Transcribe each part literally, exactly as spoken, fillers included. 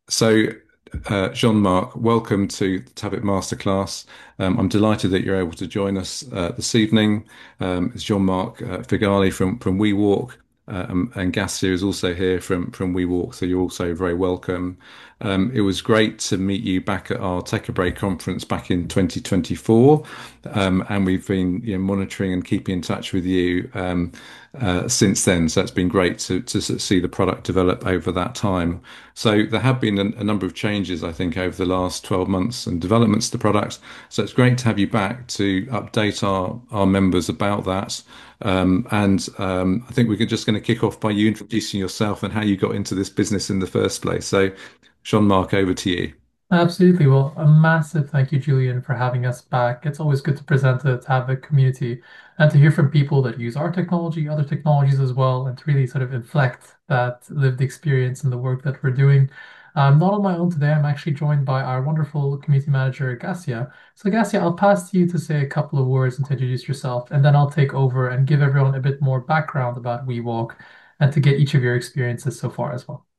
So, uh, Jean-Marc, welcome to the Tablet Masterclass. Um, I'm delighted that you're able to join us uh, this evening. Um, it's Jean-Marc uh, Figali from from WeWalk, uh, um, and Gassia is also here from from WeWalk, so you're also very welcome. Um, it was great to meet you back at our Techabrate conference back in twenty twenty-four, um, and we've been you know, monitoring and keeping in touch with you um, uh, since then. So it's been great to to sort of see the product develop over that time. So there have been a, a number of changes, I think, over the last twelve months and developments to the product. So it's great to have you back to update our, our members about that. Um, and um, I think we're just going to kick off by you introducing yourself and how you got into this business in the first place. So, Jean-Marc, over to you. Absolutely. Well, a massive thank you, Julian, for having us back. It's always good to present to, to have a community and to hear from people that use our technology, other technologies as well, and to really sort of inflect that lived experience in the work that we're doing. I'm not on my own today. I'm actually joined by our wonderful community manager, Gassia. So, Gassia, I'll pass to you to say a couple of words and to introduce yourself, and then I'll take over and give everyone a bit more background about WeWalk and to get each of your experiences so far as well.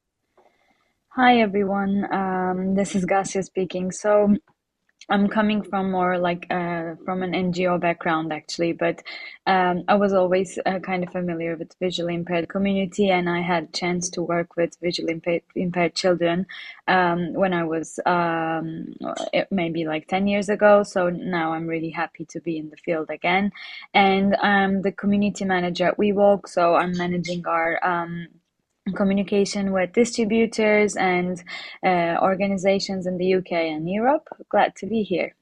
Hi everyone, um, this is Gasia speaking. So I'm coming from more like uh, from an N G O background actually, but um, I was always uh, kind of familiar with visually impaired community, and I had chance to work with visually impaired, impaired children um, when I was um, it- maybe like ten years ago. So now I'm really happy to be in the field again, and I'm the community manager at WeWalk. So I'm managing our um, communication with distributors and uh, organizations in the U K and Europe. Glad to be here.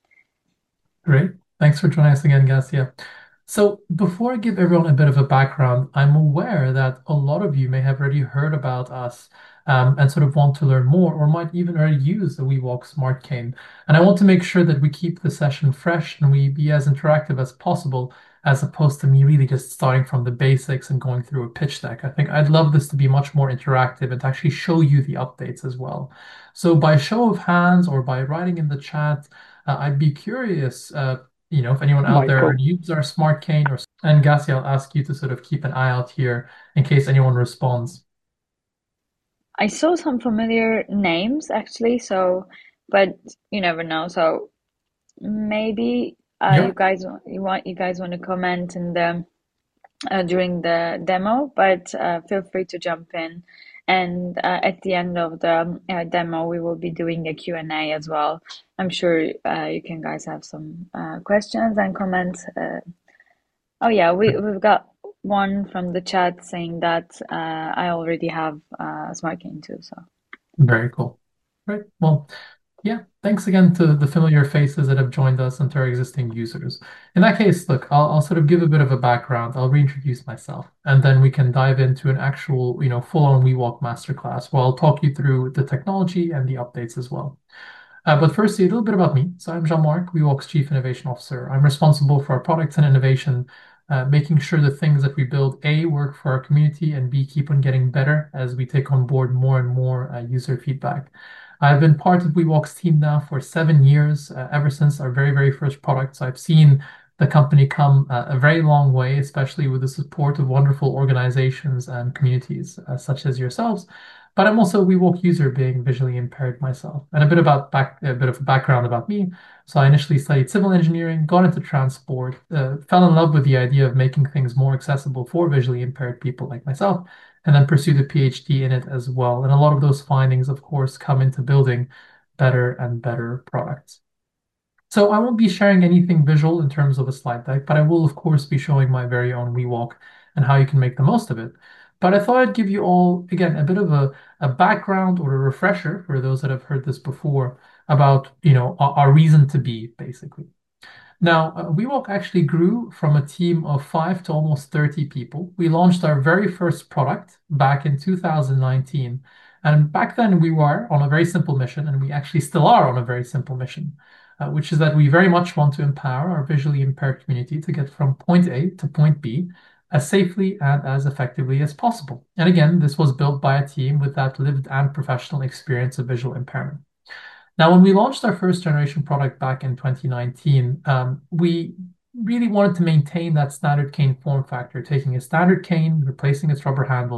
Great. Thanks for joining us again, Gassia. So, before I give everyone a bit of a background, I'm aware that a lot of you may have already heard about us um, and sort of want to learn more, or might even already use the WeWalk Smart Cane. And I want to make sure that we keep the session fresh and we be as interactive as possible, as opposed to me really just starting from the basics and going through a pitch deck. I think I'd love this to be much more interactive and to actually show you the updates as well. So, by show of hands or by writing in the chat, uh, I'd be curious, uh, you know, if anyone out there Michael. uses our smart cane or and Gassi, I'll ask you to sort of keep an eye out here in case anyone responds. I saw some familiar names actually, so but you never know. So maybe uh, you Yeah, guys you want you guys want to comment in the uh, during the demo, but uh, feel free to jump in. And uh, at the end of the uh, demo, we will be doing a Q and A as well. I'm sure uh, you can guys have some uh, questions and comments. Uh, oh yeah, we we've got one from the chat saying that uh, I already have uh, Smarking too. So very cool. Right. Well, yeah, thanks again to the familiar faces that have joined us and to our existing users. In that case, look, I'll, I'll sort of give a bit of a background. I'll reintroduce myself, and then we can dive into an actual, you know, full-on WeWalk masterclass where I'll talk you through the technology and the updates as well. Uh, but firstly, a little bit about me. So I'm Jean-Marc, WeWalk's Chief Innovation Officer. I'm responsible for our products and innovation, uh, making sure the things that we build, A, work for our community, and B, keep on getting better as we take on board more and more uh, user feedback. I've been part of WeWalk's team now for seven years, uh, ever since our very, very first product. So I've seen the company come uh, a very long way, especially with the support of wonderful organizations and communities uh, such as yourselves. But I'm also a WeWalk user, being visually impaired myself. And a bit about back, a bit of background about me. So I initially studied civil engineering, got into transport, uh, fell in love with the idea of making things more accessible for visually impaired people like myself, and then pursued a PhD in it as well. And a lot of those findings, of course, come into building better and better products. So I won't be sharing anything visual in terms of a slide deck, but I will, of course, be showing my very own WeWalk and how you can make the most of it. But I thought I'd give you all, again, a bit of a, a background or a refresher for those that have heard this before about, you know, our, our reason to be, basically. Now, uh, WeWalk actually grew from a team of five to almost thirty people. We launched our very first product back in two thousand nineteen. And back then, we were on a very simple mission, and we actually still are on a very simple mission, uh, which is that we very much want to empower our visually impaired community to get from point A to point B as safely and as effectively as possible. And again, this was built by a team with that lived and professional experience of visual impairment. Now, when we launched our first generation product back in twenty nineteen, um, we really wanted to maintain that standard cane form factor, taking a standard cane, replacing its rubber handle,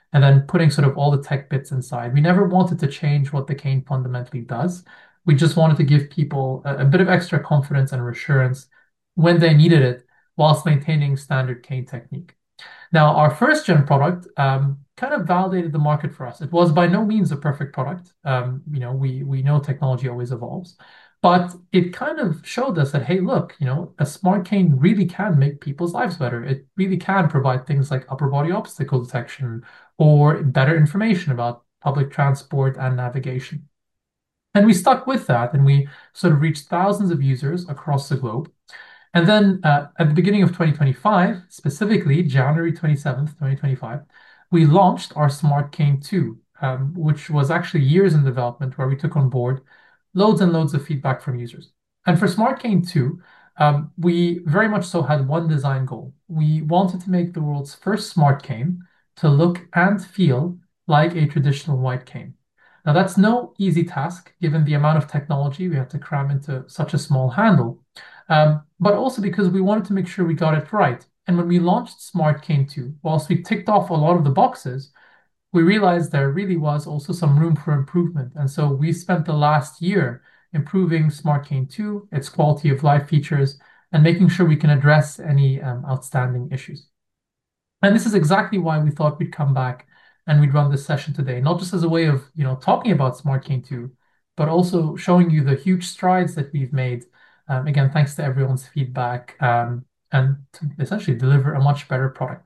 and then putting sort of all the tech bits inside. We never wanted to change what the cane fundamentally does. We just wanted to give people a, a bit of extra confidence and reassurance when they needed it, whilst maintaining standard cane technique. Now, our first gen product um, kind of validated the market for us. It was by no means a perfect product. Um, you know, we we know technology always evolves, but it kind of showed us that, hey, look, you know, a smart cane really can make people's lives better. It really can provide things like upper body obstacle detection or better information about public transport and navigation. And we stuck with that, and we sort of reached thousands of users across the globe. And then uh, at the beginning of twenty twenty-five, specifically January twenty-seventh, twenty twenty-five, we launched our Smart Cane two, um, which was actually years in development, where we took on board loads and loads of feedback from users. And for Smart Cane two, um, we very much so had one design goal. We wanted to make the world's first smart cane to look and feel like a traditional white cane. Now, that's no easy task given the amount of technology we had to cram into such a small handle, um, but also because we wanted to make sure we got it right. And when we launched Smart Cane two, whilst we ticked off a lot of the boxes, we realized there really was also some room for improvement. And so we spent the last year improving Smart Cane two, its quality of life features, and making sure we can address any um, outstanding issues. And this is exactly why we thought we'd come back and we'd run this session today, not just as a way of, you know, talking about Smart Cane two, but also showing you the huge strides that we've made. Um, again, thanks to everyone's feedback, um, and to essentially deliver a much better product.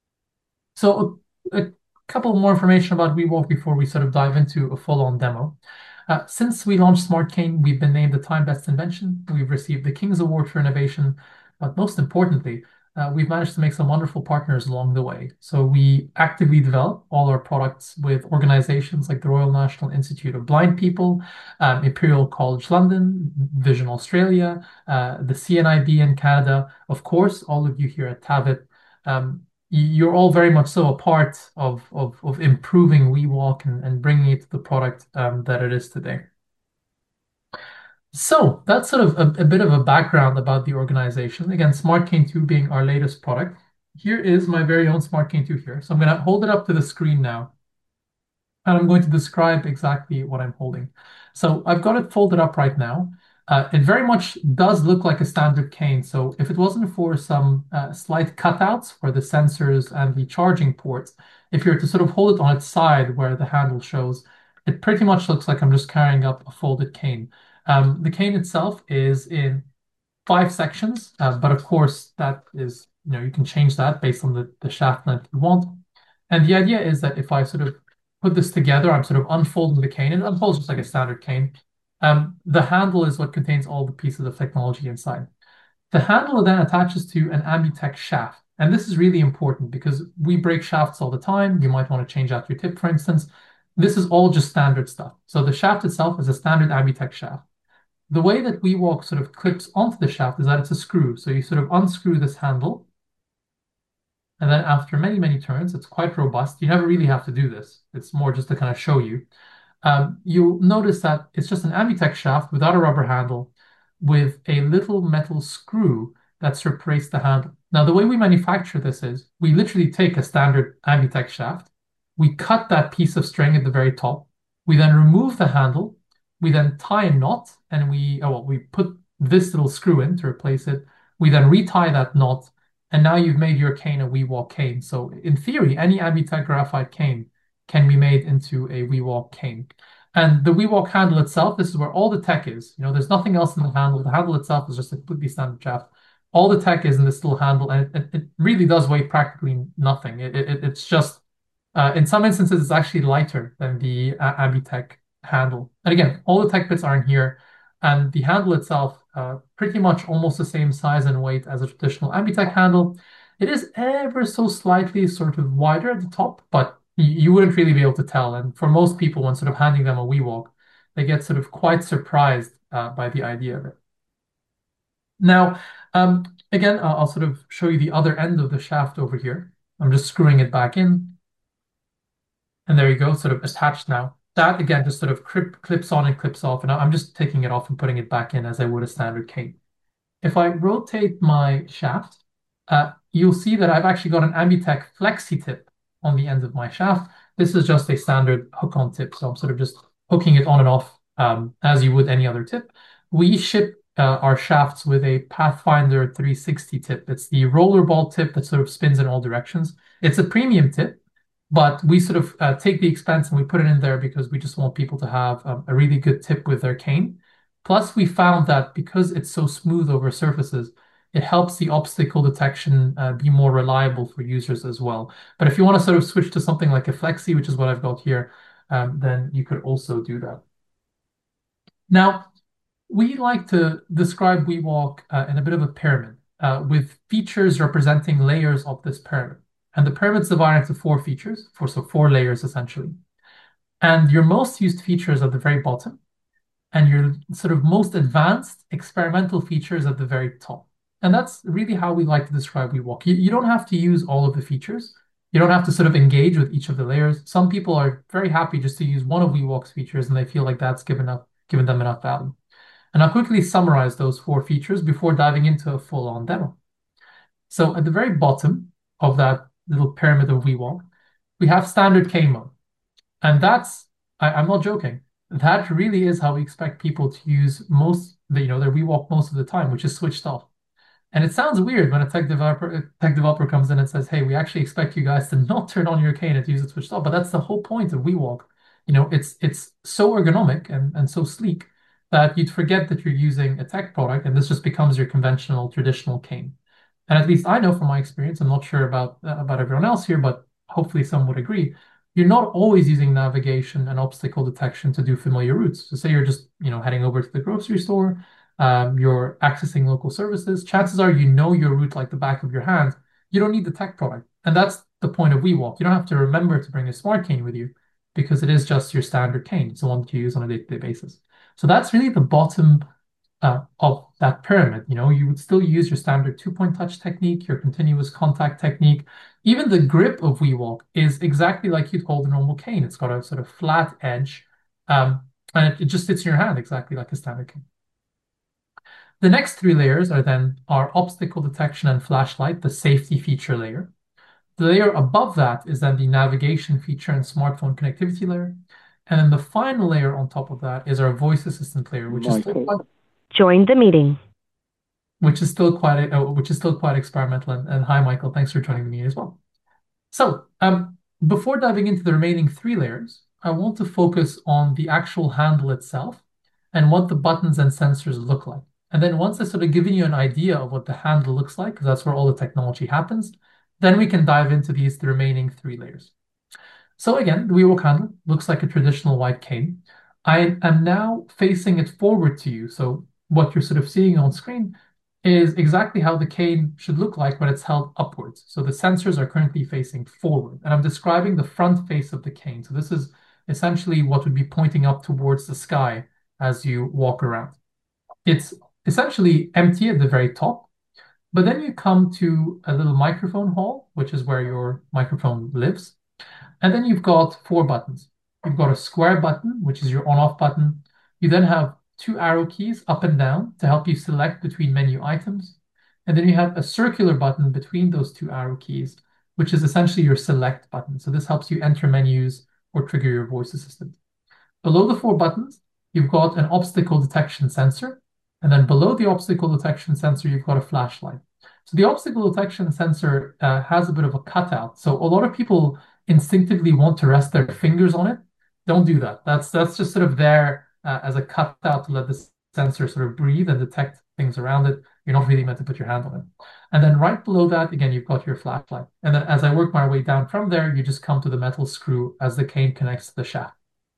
So a, a couple more information about WeWalk before we sort of dive into a full-on demo. Uh, since we launched Smart Cane, we've been named the Time Best Invention. We've received the King's Award for Innovation, but most importantly, uh, we've managed to make some wonderful partners along the way. So we actively develop all our products with organizations like the Royal National Institute of Blind People, um, Imperial College London, Vision Australia, uh, the C N I B in Canada, of course, all of you here at Tavit. Um, you're all very much so a part of of, of improving WeWalk and, and bringing it to the product um, that it is today. So that's sort of a, a bit of a background about the organization. Again, Smart Cane two being our latest product. Here is my very own Smart Cane two here. So I'm going to hold it up to the screen now, and I'm going to describe exactly what I'm holding. So I've got it folded up right now. Uh, it very much does look like a standard cane. So if it wasn't for some uh, slight cutouts for the sensors and the charging ports, if you were to sort of hold it on its side where the handle shows, it pretty much looks like I'm just carrying up a folded cane. Um, the cane itself is in five sections, uh, but of course that is, you know, you can change that based on the, the shaft length you want. And the idea is that if I sort of put this together, I'm sort of unfolding the cane, and it unfolds just like a standard cane. Um, the handle is what contains all the pieces of technology inside. The handle then attaches to an Ambitech shaft. And this is really important because we break shafts all the time. You might want to change out your tip, for instance. This is all just standard stuff. So the shaft itself is a standard Ambitech shaft. The way that WeWalk sort of clips onto the shaft is that it's a screw. So you sort of unscrew this handle, and then after many, many turns, it's quite robust. You never really have to do this. It's more just to kind of show you. Um, you'll notice that it's just an Ambitech shaft without a rubber handle with a little metal screw that separates the handle. Now, the way we manufacture this is we literally take a standard Ambitech shaft, we cut that piece of string at the very top, we then remove the handle, we then tie a knot, and we, oh, well, we put this little screw in to replace it. We then retie that knot, and now you've made your cane a WeWalk cane. So in theory, any Ambitech graphite cane can be made into a WeWalk cane. And the WeWalk handle itself, this is where all the tech is. You know, there's nothing else in the handle. The handle itself is just a completely standard shaft. All the tech is in this little handle, and it, it really does weigh practically nothing. It, it, it's just, uh, in some instances, it's actually lighter than the uh, Ambitech handle. And again, all the tech bits are in here, and the handle itself, uh, pretty much almost the same size and weight as a traditional Ambitech handle. It is ever so slightly sort of wider at the top, but you wouldn't really be able to tell. And for most people, when sort of handing them a WeWalk, they get sort of quite surprised uh, by the idea of it. Now, um, again, I'll, I'll sort of show you the other end of the shaft over here. I'm just screwing it back in. And there you go, sort of attached now. That, again, just sort of clip, clips on and clips off. And I'm just taking it off and putting it back in as I would a standard cane. If I rotate my shaft, uh, you'll see that I've actually got an Ambitech Flexi tip on the end of my shaft. This is just a standard hook-on tip, so I'm sort of just hooking it on and off um, as you would any other tip. We ship uh, our shafts with a Pathfinder three sixty tip. It's the rollerball tip that sort of spins in all directions. It's a premium tip, but we sort of uh, take the expense and we put it in there because we just want people to have um, a really good tip with their cane. Plus, we found that because it's so smooth over surfaces, it helps the obstacle detection uh, be more reliable for users as well. But if you want to sort of switch to something like a Flexi, which is what I've got here, um, then you could also do that. Now, we like to describe WeWalk uh, in a bit of a pyramid uh, with features representing layers of this pyramid. And the pyramid's divided into four features, four, so four layers essentially. And your most used features at the very bottom, and your sort of most advanced experimental features at the very top. And that's really how we like to describe WeWalk. You, you don't have to use all of the features. You don't have to sort of engage with each of the layers. Some people are very happy just to use one of WeWalk's features, and they feel like that's given up, given them enough value. And I'll quickly summarize those four features before diving into a full-on demo. So at the very bottom of that little pyramid of WeWalk, we have standard cane mode. And that's, I, I'm not joking, that really is how we expect people to use most, you know, their WeWalk most of the time, which is switched off. And it sounds weird when a tech developer a tech developer comes in and says, "Hey, we actually expect you guys to not turn on your cane and to use it switched off." But that's the whole point of WeWalk. You know, it's it's so ergonomic and, and so sleek that you'd forget that you're using a tech product, and this just becomes your conventional, traditional cane. And at least I know from my experience, I'm not sure about uh, about everyone else here, but hopefully some would agree. You're not always using navigation and obstacle detection to do familiar routes. So say you're just, you know, heading over to the grocery store, um, you're accessing local services. Chances are you know your route like the back of your hand. You don't need the tech product. And that's the point of WeWalk. You don't have to remember to bring a smart cane with you because it is just your standard cane. It's the one that you use on a day-to-day basis. So that's really the bottom uh, of that pyramid. You know, you would still use your standard two-point touch technique, your continuous contact technique. Even the grip of WeWalk is exactly like you'd hold a normal cane. It's got a sort of flat edge, um, and it, it just sits in your hand exactly like a standard cane. The next three layers are then our obstacle detection and flashlight, the safety feature layer. The layer above that is then the navigation feature and smartphone connectivity layer. And then the final layer on top of that is our voice assistant layer, which is still quite, join the meeting. which is still quite uh, which is still quite experimental. And, and hi, Michael, thanks for joining the meeting as well. So um, before diving into the remaining three layers, I want to focus on the actual handle itself and what the buttons and sensors look like. And then once I've sort of given you an idea of what the handle looks like, because that's where all the technology happens, then we can dive into these the remaining three layers. So again, the WeWalk handle looks like a traditional white cane. I am now facing it forward to you. So what you're sort of seeing on screen is exactly how the cane should look like when it's held upwards. So the sensors are currently facing forward, and I'm describing the front face of the cane. So this is essentially what would be pointing up towards the sky as you walk around. It's essentially empty at the very top, but then you come to a little microphone hole, which is where your microphone lives. And then you've got four buttons. You've got a square button, which is your on-off button. You then have two arrow keys up and down to help you select between menu items. And then you have a circular button between those two arrow keys, which is essentially your select button. So this helps you enter menus or trigger your voice assistant. Below the four buttons, you've got an obstacle detection sensor. And then below the obstacle detection sensor, you've got a flashlight. So the obstacle detection sensor uh, has a bit of a cutout. So a lot of people instinctively want to rest their fingers on it. Don't do that. That's that's just sort of there uh, as a cutout to let the sensor sort of breathe and detect things around it. You're not really meant to put your hand on it. And then right below that, again, you've got your flashlight. And then as I work my way down from there, you just come to the metal screw as the cane connects to the shaft.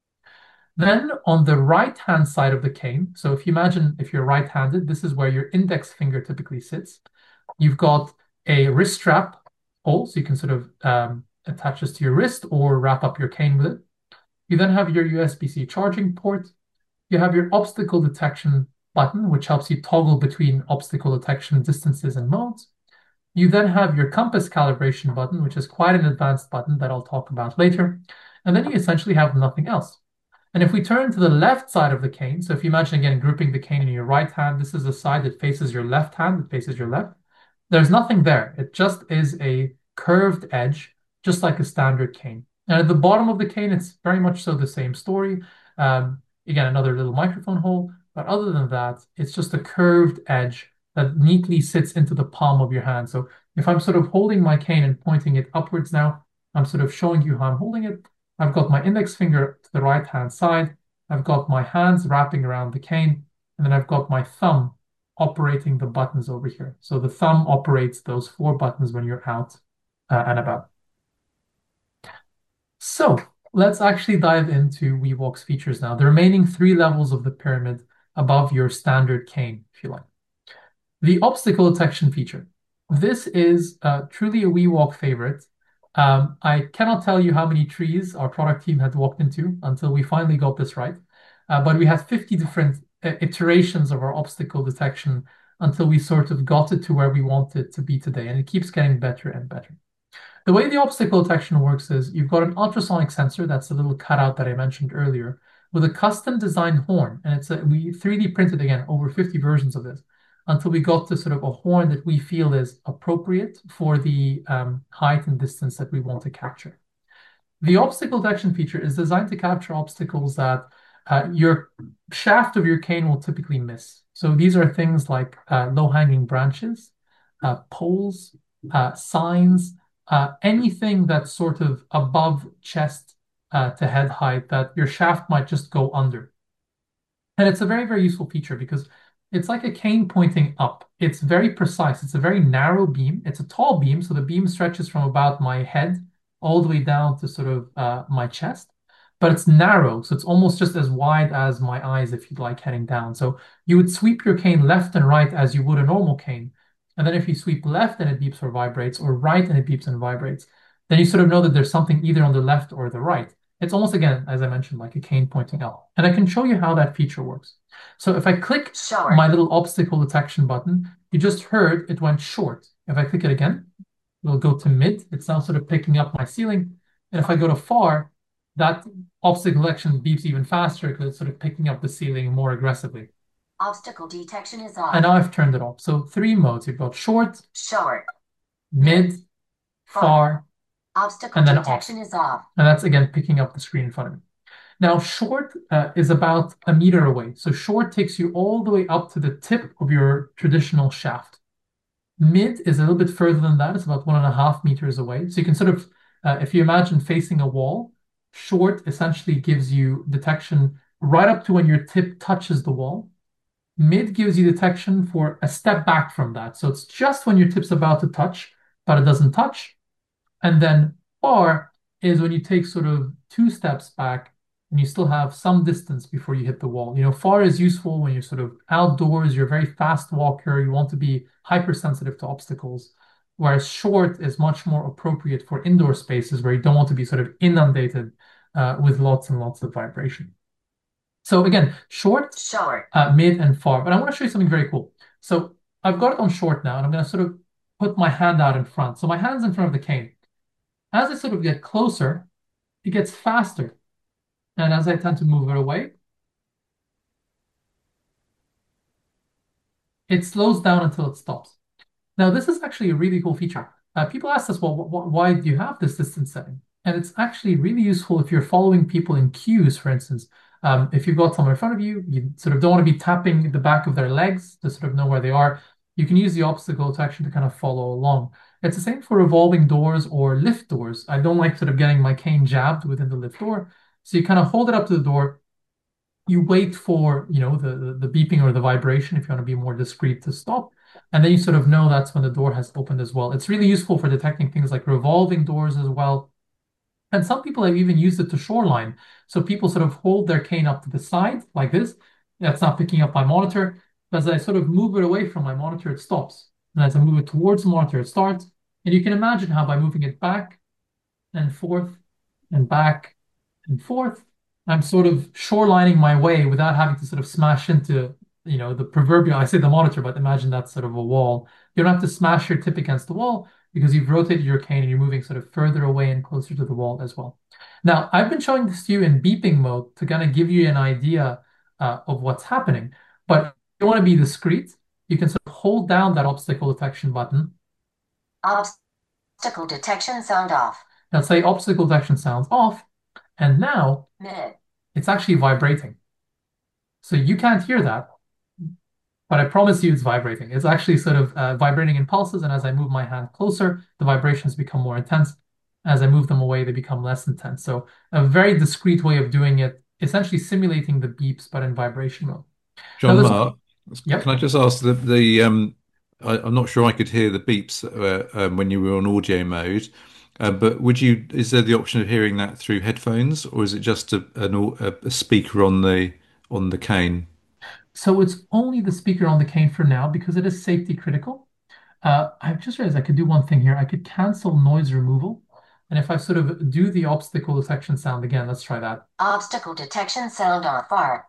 Then on the right-hand side of the cane, so if you imagine if you're right-handed, this is where your index finger typically sits. You've got a wrist strap hole, so you can sort of um, attach this to your wrist or wrap up your cane with it. You then have your U S B C charging port. You have your obstacle detection button, which helps you toggle between obstacle detection distances and modes. You then have your compass calibration button, which is quite an advanced button that I'll talk about later. And then you essentially have nothing else. And if we turn to the left side of the cane, so if you imagine again gripping the cane in your right hand, this is the side that faces your left hand, that faces your left. There's nothing there. It just is a curved edge just like a standard cane. And at the bottom of the cane, it's very much so the same story. Um, again, another little microphone hole. But other than that, it's just a curved edge that neatly sits into the palm of your hand. So if I'm sort of holding my cane and pointing it upwards now, I'm sort of showing you how I'm holding it. I've got my index finger to the right-hand side. I've got my hands wrapping around the cane, and then I've got my thumb operating the buttons over here. So the thumb operates those four buttons when you're out uh, and about. So let's actually dive into WeWalk's features now. The remaining three levels of the pyramid above your standard cane, if you like. The obstacle detection feature. This is uh, truly a WeWalk favorite. Um, I cannot tell you how many trees our product team had walked into until we finally got this right. Uh, but we had fifty different uh, iterations of our obstacle detection until we sort of got it to where we want it to be today. And it keeps getting better and better. The way the obstacle detection works is you've got an ultrasonic sensor, that's the little cutout that I mentioned earlier, with a custom designed horn. And it's a, we three D printed, again, over fifty versions of this until we got to sort of a horn that we feel is appropriate for the um, height and distance that we want to capture. The obstacle detection feature is designed to capture obstacles that uh, your shaft of your cane will typically miss. So these are things like uh, low-hanging branches, uh, poles, uh, signs, uh, anything that's sort of above chest uh, to head height that your shaft might just go under. And it's a very, very useful feature because it's like a cane pointing up. It's very precise. It's a very narrow beam. It's a tall beam, so the beam stretches from about my head all the way down to sort of uh, my chest. But it's narrow, so it's almost just as wide as my eyes if you'd like heading down. So you would sweep your cane left and right as you would a normal cane. And then if you sweep left and it beeps or vibrates, or right and it beeps and vibrates, then you sort of know that there's something either on the left or the right. It's almost, again, as I mentioned, like a cane pointing up. And I can show you how that feature works. So if I click Short. my little obstacle detection button, you just heard it went short. If I click it again, it'll go to mid. It's now sort of picking up my ceiling. And if I go to far, that obstacle detection beeps even faster because it's sort of picking up the ceiling more aggressively. Obstacle detection is off. And now I've turned it off. So three modes. You've got short, Short. mid, Far. far, Obstacle and then off. detection is off. And that's, again, picking up the screen in front of me. Now, short uh, is about a meter away. So short takes you all the way up to the tip of your traditional shaft. Mid is a little bit further than that. It's about one and a half meters away. So you can sort of, uh, if you imagine facing a wall, short essentially gives you detection right up to when your tip touches the wall. Mid gives you detection for a step back from that. So it's just when your tip's about to touch, but it doesn't touch. And then far is when you take sort of two steps back and you still have some distance before you hit the wall. You know, far is useful when you're sort of outdoors, you're a very fast walker, you want to be hypersensitive to obstacles, whereas short is much more appropriate for indoor spaces where you don't want to be sort of inundated uh, with lots and lots of vibration. So again, short, Short. uh, mid, and far. But I want to show you something very cool. So I've got it on short now, and I'm going to sort of put my hand out in front. So my hand's in front of the cane. As I sort of get closer, it gets faster. And as I tend to move it away, it slows down until it stops. Now, this is actually a really cool feature. Uh, people ask us, well, wh why do you have this distance setting? And it's actually really useful if you're following people in queues, for instance. Um, if you've got someone in front of you, you sort of don't want to be tapping the back of their legs to sort of know where they are. You can use the obstacle detection to kind of follow along. It's the same for revolving doors or lift doors. I don't like sort of getting my cane jabbed within the lift door. So you kind of hold it up to the door. You wait for, you know, the, the, the beeping or the vibration if you want to be more discreet to stop. And then you sort of know that's when the door has opened as well. It's really useful for detecting things like revolving doors as well. And some people have even used it to shoreline. So people sort of hold their cane up to the side like this. That's not picking up my monitor. As I sort of move it away from my monitor, it stops. And as I move it towards the monitor, it starts. And you can imagine how by moving it back and forth and back and forth, I'm sort of shorelining my way without having to sort of smash into, you know, the proverbial, I say the monitor, but imagine that's sort of a wall. You don't have to smash your tip against the wall because you've rotated your cane and you're moving sort of further away and closer to the wall as well. Now, I've been showing this to you in beeping mode to kind of give you an idea uh, of what's happening. But if you want to be discreet, you can sort of hold down that obstacle detection button. Obstacle detection sound off. Now say obstacle detection sounds off, and now Mid. it's actually vibrating. So you can't hear that, but I promise you it's vibrating. It's actually sort of uh, vibrating in pulses, and as I move my hand closer, the vibrations become more intense. As I move them away, they become less intense. So a very discrete way of doing it, essentially simulating the beeps, but in vibration mode. Now, there's- Jean-Marc, Yep. can I just ask the the um I, I'm not sure I could hear the beeps uh, um, when you were on audio mode, uh, but would you, is there the option of hearing that through headphones, or is it just a an, au- a, a speaker on the on the cane? So it's only the speaker on the cane for now because it is safety critical. Uh, I've just realized I could do one thing here. I could cancel noise removal. And if I sort of do the obstacle detection sound again, let's try that. Obstacle detection sound off. Far.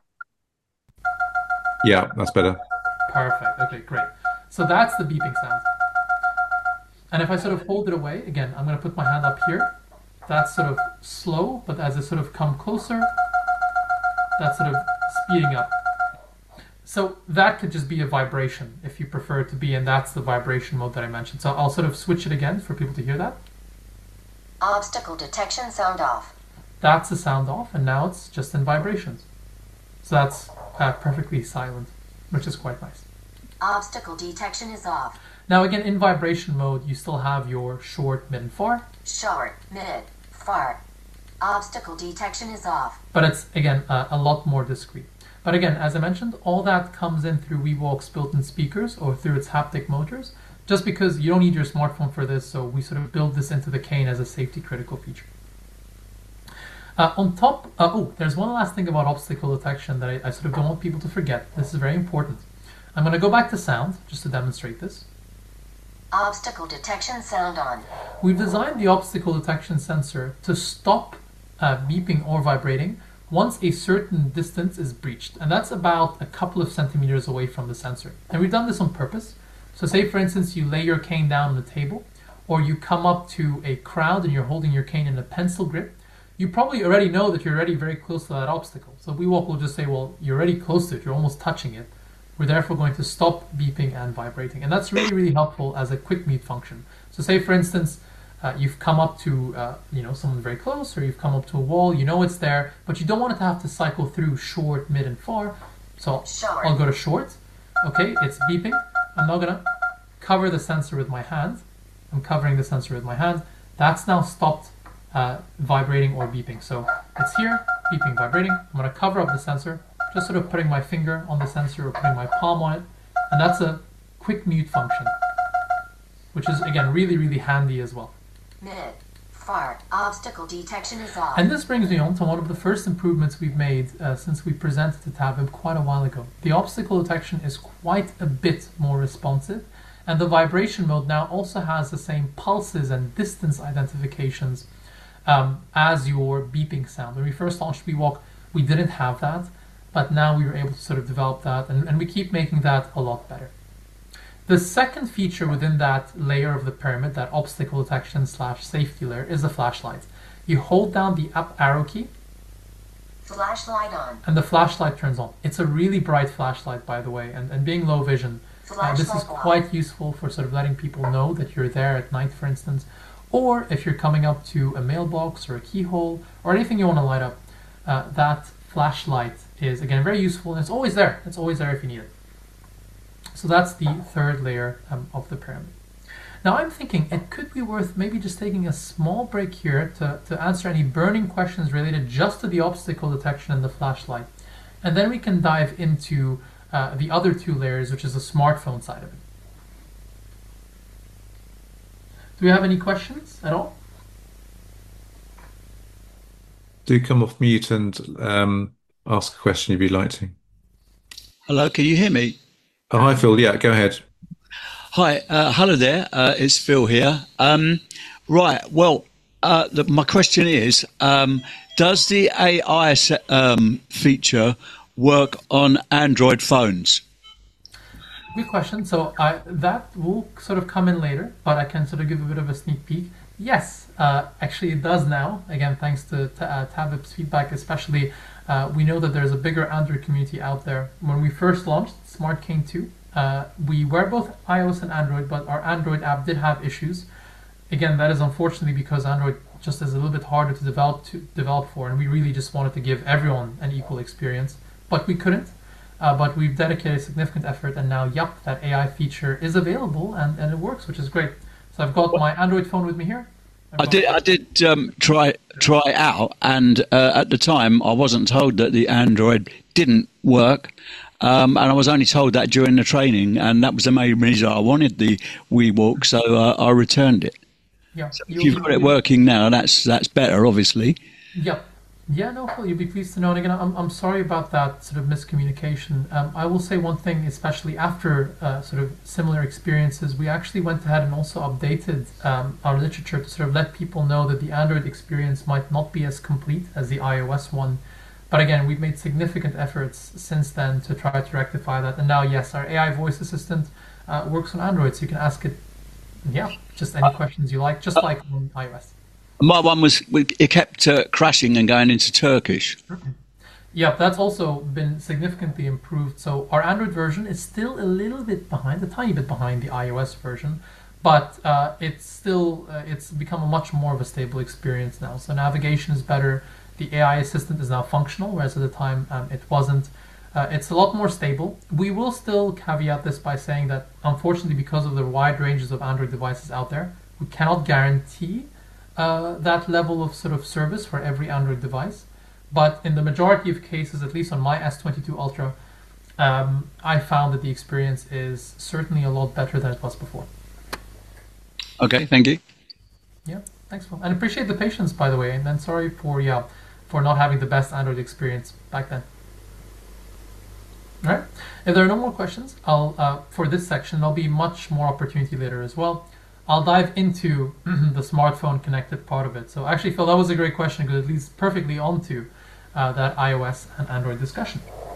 Yeah, that's better. Perfect. Okay, great. So that's the beeping sound. And if I sort of hold it away, again, I'm going to put my hand up here. That's sort of slow, but as I sort of come closer, that's sort of speeding up. So that could just be a vibration if you prefer it to be, and that's the vibration mode that I mentioned. So I'll sort of switch it again for people to hear that. Obstacle detection sound off. That's the sound off, and now it's just in vibrations. So that's uh, perfectly silent, which is quite nice. Obstacle detection is off. Now again, in vibration mode, you still have your short, mid, and far, Short. Mid. Far. Obstacle detection is off. but it's, again, uh, a lot more discrete. But again, as I mentioned, all that comes in through WeWalk's built-in speakers or through its haptic motors, just because you don't need your smartphone for this, so we sort of build this into the cane as a safety critical feature. Uh, on top, uh, oh, there's one last thing about obstacle detection that I, I sort of don't want people to forget. This is very important. I'm going to go back to sound just to demonstrate this. Obstacle detection sound on. We've designed the obstacle detection sensor to stop uh, beeping or vibrating once a certain distance is breached, and that's about a couple of centimeters away from the sensor. And we've done this on purpose. So say, for instance, you lay your cane down on the table, or you come up to a crowd and you're holding your cane in a pencil grip, you probably already know that you're already very close to that obstacle. So WeWalk will just say, well, you're already close to it, you're almost touching it. We're therefore going to stop beeping and vibrating. And that's really, really helpful as a quick mute function. So say, for instance, uh, you've come up to uh, you know, someone very close, or you've come up to a wall, you know it's there, but you don't want it to have to cycle through short, mid, and far. So Short. I'll go to short. Okay, it's beeping. I'm now gonna cover the sensor with my hand. I'm covering the sensor with my hand. That's now stopped uh, vibrating or beeping. So it's here, beeping, vibrating. I'm gonna cover up the sensor, just sort of putting my finger on the sensor or putting my palm on it. And that's a quick mute function, which is, again, really, really handy as well. Mid. Far. Obstacle detection is off. And this brings me on to one of the first improvements we've made uh, since we presented the Tabib quite a while ago. The obstacle detection is quite a bit more responsive, and the vibration mode now also has the same pulses and distance identifications um, as your beeping sound. When we first launched WeWalk, we didn't have that, but now we were able to sort of develop that, and, and we keep making that a lot better. The second feature within that layer of the pyramid, that obstacle detection slash safety layer, is the flashlight. You hold down the up arrow key, Flashlight on. and the flashlight turns on. It's a really bright flashlight, by the way, and, and being low vision, uh, this is Flashlight on. quite useful for sort of letting people know that you're there at night, for instance, or if you're coming up to a mailbox or a keyhole or anything you want to light up. Uh, that flashlight is, again, very useful, and it's always there. It's always there if you need it. So that's the third layer um, of the pyramid. Now I'm thinking it could be worth maybe just taking a small break here to, to answer any burning questions related just to the obstacle detection and the flashlight. And then we can dive into uh, the other two layers, which is the smartphone side of it. Do we have any questions at all? Do come off mute and um, ask a question if you'd like to. Hello, can you hear me? Oh, hi, Phil. Yeah, go ahead. Hi, uh, hello there. Uh, it's Phil here. Um, right, well, uh, the, my question is, um, does the A I se- um, feature work on Android phones? Good question. So I, that will sort of come in later, but I can sort of give a bit of a sneak peek. Yes, uh, actually it does now. Again, thanks to, to uh, Tabib's feedback, especially. Uh, we know that there's a bigger Android community out there. When we first launched Smart Cane two, uh, we were both iOS and Android, but our Android app did have issues. Again, that is unfortunately because Android just is a little bit harder to develop to develop for, and we really just wanted to give everyone an equal experience, but we couldn't. Uh, but we've dedicated significant effort, and now, yep, that A I feature is available and, and it works, which is great. So I've got my Android phone with me here. I did. I did um, try try it out, and uh, at the time, I wasn't told that the Android didn't work, um, and I was only told that during the training, and that was the main reason I wanted the WeWalk, so uh, I returned it. Yeah, So if you've got it working now, that's that's better, obviously. Yep. Yeah, no, Phil, you'll be pleased to know. And again, I'm, I'm sorry about that sort of miscommunication. Um, I will say one thing, especially after uh, sort of similar experiences, we actually went ahead and also updated um, our literature to sort of let people know that the Android experience might not be as complete as the iOS one. But again, we've made significant efforts since then to try to rectify that. And now, yes, our A I voice assistant uh, works on Android, so you can ask it, yeah, just any questions you like, just like on iOS. My one was it kept uh, crashing and going into Turkish. Yeah, that's also been significantly improved. So our Android version is still a little bit behind, a tiny bit behind the iOS version, but uh, it's still uh, it's become a much more of a stable experience now. So navigation is better. The A I assistant is now functional, whereas at the time um, it wasn't. Uh, it's a lot more stable. We will still caveat this by saying that, unfortunately, because of the wide ranges of Android devices out there, we cannot guarantee uh, that level of sort of service for every Android device. But in the majority of cases, at least on my S twenty-two Ultra, um, I found that the experience is certainly a lot better than it was before. Okay, thank you. Yeah, thanks, Phil. And appreciate the patience, by the way. And then sorry for yeah for not having the best Android experience back then. All right. If there are no more questions, I'll uh, for this section, there'll be much more opportunity later as well. I'll dive into the smartphone connected part of it. So actually, Phil, that was a great question because it leads perfectly onto uh, that iOS and Android discussion.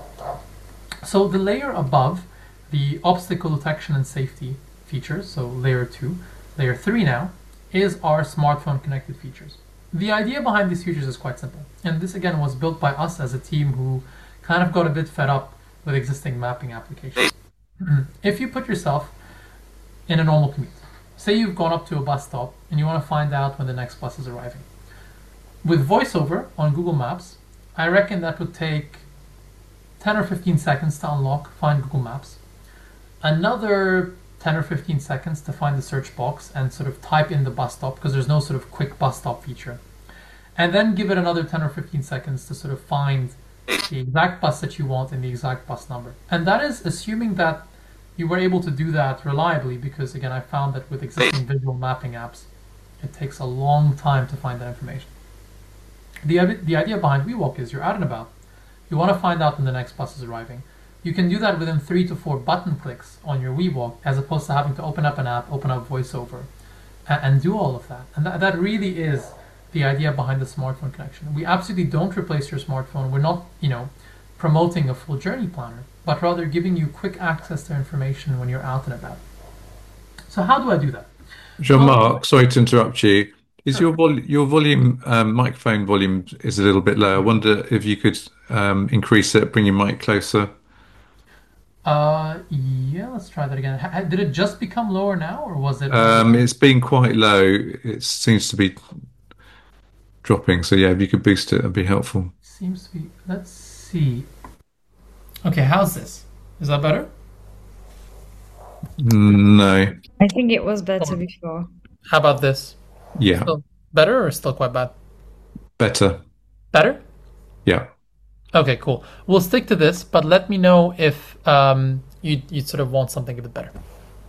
So the layer above, the obstacle detection and safety features, so layer two, layer three now, is our smartphone connected features. The idea behind these features is quite simple. And this, again, was built by us as a team who kind of got a bit fed up with existing mapping applications. If you put yourself in a normal commute, say you've gone up to a bus stop and you want to find out when the next bus is arriving. With VoiceOver on Google Maps, I reckon that would take ten or fifteen seconds to unlock, find Google Maps. Another ten or fifteen seconds to find the search box and sort of type in the bus stop because there's no sort of quick bus stop feature. And then give it another ten or fifteen seconds to sort of find the exact bus that you want and the exact bus number. And that is assuming that you were able to do that reliably because, again, I found that with existing visual mapping apps, it takes a long time to find that information. The, the idea behind WeWalk is you're out and about. You want to find out when the next bus is arriving. You can do that within three to four button clicks on your WeWalk as opposed to having to open up an app, open up VoiceOver, and, and do all of that. And that, that really is the idea behind the smartphone connection. We absolutely don't replace your smartphone. We're not, you know, promoting a full journey planner, but rather giving you quick access to information when you're out and about. So how do I do that? Jean-Marc, sorry to interrupt you. Is your vol your volume, um, microphone volume is a little bit low. I wonder if you could um, increase it, bring your mic closer. Uh, yeah, let's try that again. Ha did it just become lower now, or was it? Um, it's been quite low. It seems to be dropping. So yeah, if you could boost it, that'd be helpful. Seems to be. Let's see. Okay, how's this? Is that better? No. I think it was better before. How about this? Yeah. Still better or still quite bad? Better. Better? Yeah. Okay, cool. We'll stick to this, but let me know if um, you you sort of want something a bit better.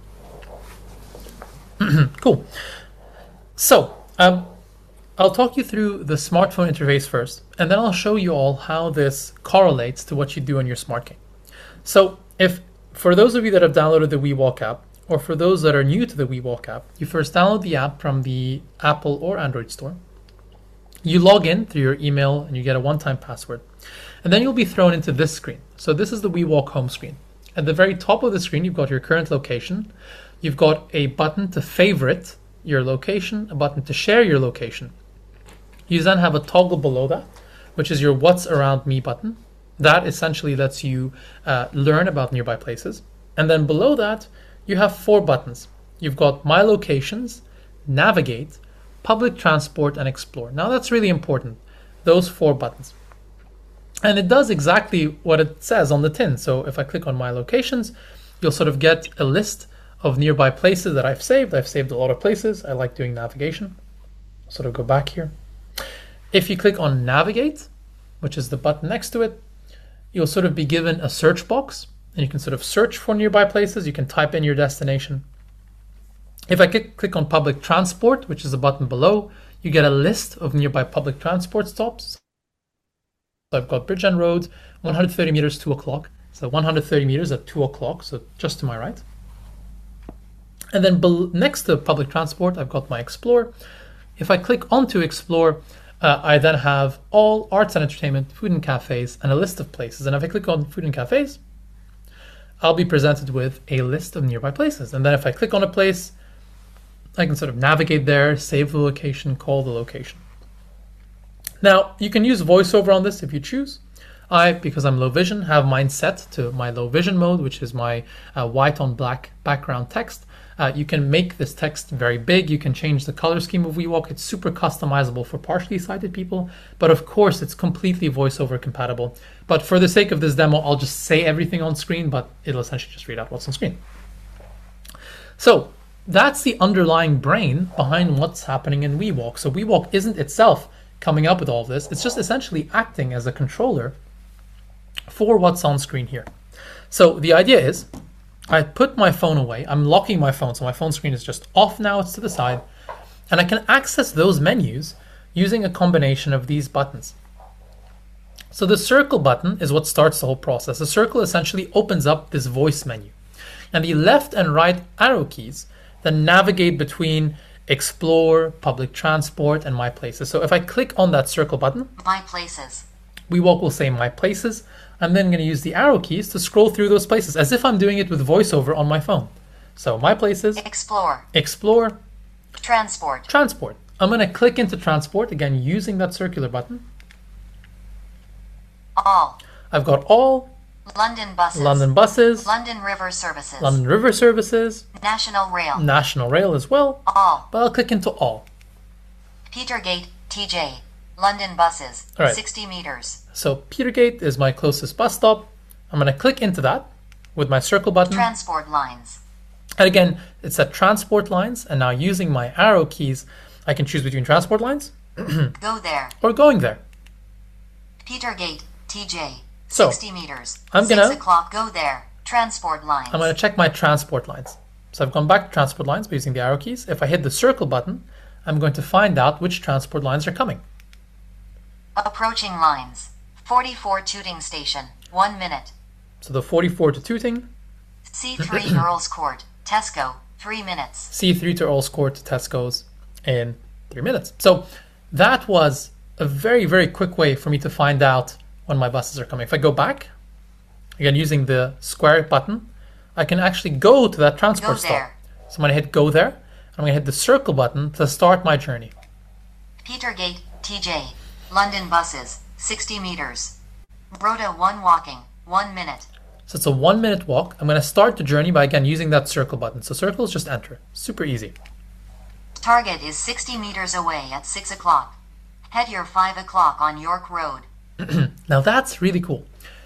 Cool. So, um, I'll talk you through the smartphone interface first, and then I'll show you all how this correlates to what you do on your SmartKey. So, if for those of you that have downloaded the WeWalk app, or for those that are new to the WeWalk app, you first download the app from the Apple or Android store. You log in through your email and you get a one-time password. And then you'll be thrown into this screen. So this is the WeWalk home screen. At the very top of the screen, you've got your current location. You've got a button to favorite your location, a button to share your location. You then have a toggle below that, which is your What's Around Me button. That essentially lets you uh, learn about nearby places. And then below that, you have four buttons. You've got My Locations, Navigate, public transport, and explore. Now that's really important, those four buttons. And it does exactly what it says on the tin. So if I click on my locations, you'll sort of get a list of nearby places that I've saved. I've saved a lot of places. I like doing navigation. Sort of go back here. If you click on navigate, which is the button next to it, you'll sort of be given a search box, and you can sort of search for nearby places. You can type in your destination. If I click, click on public transport, which is the button below, you get a list of nearby public transport stops. So I've got Bridge End Road, one hundred thirty meters, two o'clock. So one hundred thirty meters at two o'clock, so just to my right. And then next to public transport, I've got my Explore. If I click onto Explore, uh, I then have all arts and entertainment, food and cafes, and a list of places. And if I click on food and cafes, I'll be presented with a list of nearby places. And then if I click on a place, I can sort of navigate there, save the location, call the location. Now, you can use VoiceOver on this if you choose. I, because I'm low vision, have mine set to my low vision mode, which is my uh, white on black background text. Uh, you can make this text very big. You can change the color scheme of WeWalk. It's super customizable for partially sighted people, but of course it's completely VoiceOver compatible. But for the sake of this demo, I'll just say everything on screen, but it'll essentially just read out what's on screen. So that's the underlying brain behind what's happening in WeWalk. So WeWalk isn't itself coming up with all of this. It's just essentially acting as a controller for what's on screen here. So the idea is I put my phone away. I'm locking my phone. So my phone screen is just off now. It's to the side. And I can access those menus using a combination of these buttons. So the circle button is what starts the whole process. The circle essentially opens up this voice menu. And the left and right arrow keys then navigate between Explore, public transport, and My Places. So if I click on that circle button, My Places, WeWalk will say My Places. I'm then going to use the arrow keys to scroll through those places as if I'm doing it with VoiceOver on my phone. So My Places, Explore, Explore, Transport, Transport. I'm going to click into Transport, again using that circular button. All, I've got all, London Buses, London Buses, London River Services, London River Services, National Rail, National Rail as well, All, but I'll click into all. Petergate, T J, London Buses, All right. sixty meters, So Petergate is my closest bus stop. I'm going to click into that with my circle button. Transport Lines, And again, it's at transport lines. And now using my arrow keys, I can choose between transport lines Go there, or going there. Petergate, T J, So, sixty meters, I'm six gonna- o'clock, go there, Transport Lines, I'm going to check my transport lines. So I've gone back to transport lines by using the arrow keys. If I hit the circle button, I'm going to find out which transport lines are coming. Approaching Lines, forty-four Tooting Station, one minute, So the forty-four to Tooting, C three Earls Court, Tesco, three minutes, C three to Earls Court to Tesco's in three minutes. So that was a very, very quick way for me to find out when my buses are coming. If I go back, again using the square button, I can actually go to that go transport stop. there, So I'm going to hit go there. I'm going to hit the circle button to start my journey. Petergate, T J, London Buses, sixty meters, Rhoda one walking, one minute, So it's a one minute walk. I'm going to start the journey by again using that circle button. So circle is just enter. Super easy. Target is sixty meters away at six o'clock, head your five o'clock on York Road, Now that's really cool.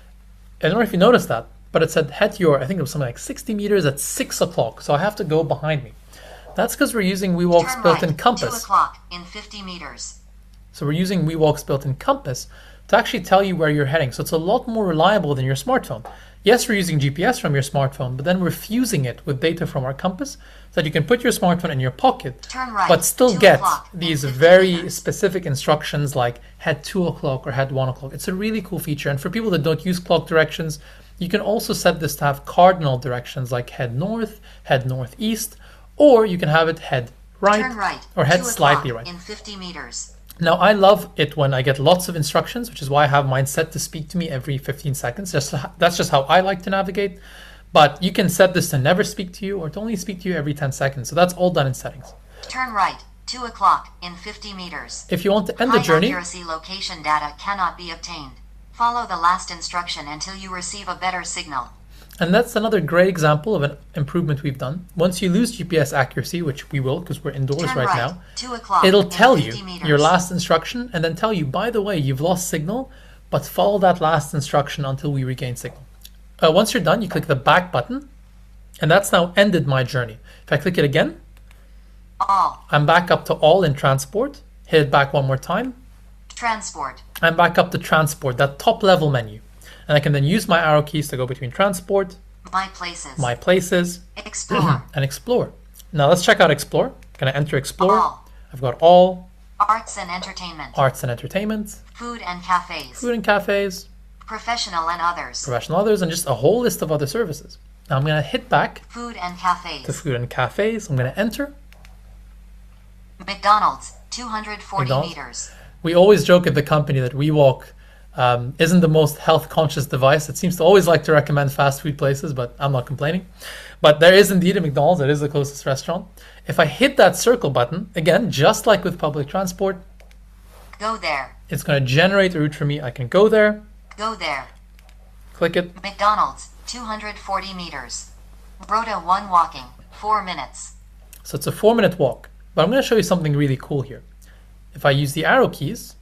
I don't know if you noticed that, but it said head your, I think it was something like sixty meters at six o'clock. So I have to go behind me. That's because we're using WeWalk's turn built-in right, two compass. o'clock in fifty meters, So we're using WeWalk's built-in compass to actually tell you where you're heading. So it's a lot more reliable than your smartphone. Yes, we're using G P S from your smartphone, but then we're fusing it with data from our compass so that you can put your smartphone in your pocket, turn right, but still two get o'clock in these fifty very meters. specific instructions like head two o'clock or head one o'clock. It's a really cool feature. And for people that don't use clock directions, you can also set this to have cardinal directions like head north, head northeast, or you can have it head right, turn right, or head two slightly o'clock right. in fifty meters, Now, I love it when I get lots of instructions, which is why I have mine set to speak to me every fifteen seconds. Just that's just how I like to navigate. But you can set this to never speak to you or to only speak to you every ten seconds. So that's all done in settings. turn right, two o'clock in fifty meters, If you want to end the high journey, accuracy location data cannot be obtained, follow the last instruction until you receive a better signal, And that's another great example of an improvement we've done. Once you lose G P S accuracy, which we will because we're indoors Turn right, right, now, two o'clock it'll in tell you fifty meters. your last instruction and then tell you, by the way, you've lost signal, but follow that last instruction until we regain signal. Uh, once you're done, you click the back button, and that's now ended my journey. If I click it again, All. I'm back up to all in transport. Hit it back one more time. Transport. I'm back up to transport, that top level menu. And I can then use my arrow keys to go between transport, My places. my places, Explore. and explore. Now let's check out explore. Can I enter explore? All. I've got all, Arts and entertainment. arts and entertainment, Food and cafes. food and cafes, Professional and others. professional others, and just a whole list of other services. Now I'm going to hit back Food and to cafes. food and cafes. I'm going to enter. McDonald's. two hundred forty McDonald's. meters. We always joke at the company that WeWalk um, isn't the most health conscious device. It seems to always like to recommend fast food places, but I'm not complaining. But there is indeed a McDonald's. It is the closest restaurant. If I hit that circle button, again, just like with public transport, Go there. it's going to generate a route for me. I can go there, Go there. click it, McDonald's. two hundred forty meters. Rota one walking. four minutes. so it's a four minute walk. But I'm going to show you something really cool here. If I use the arrow keys,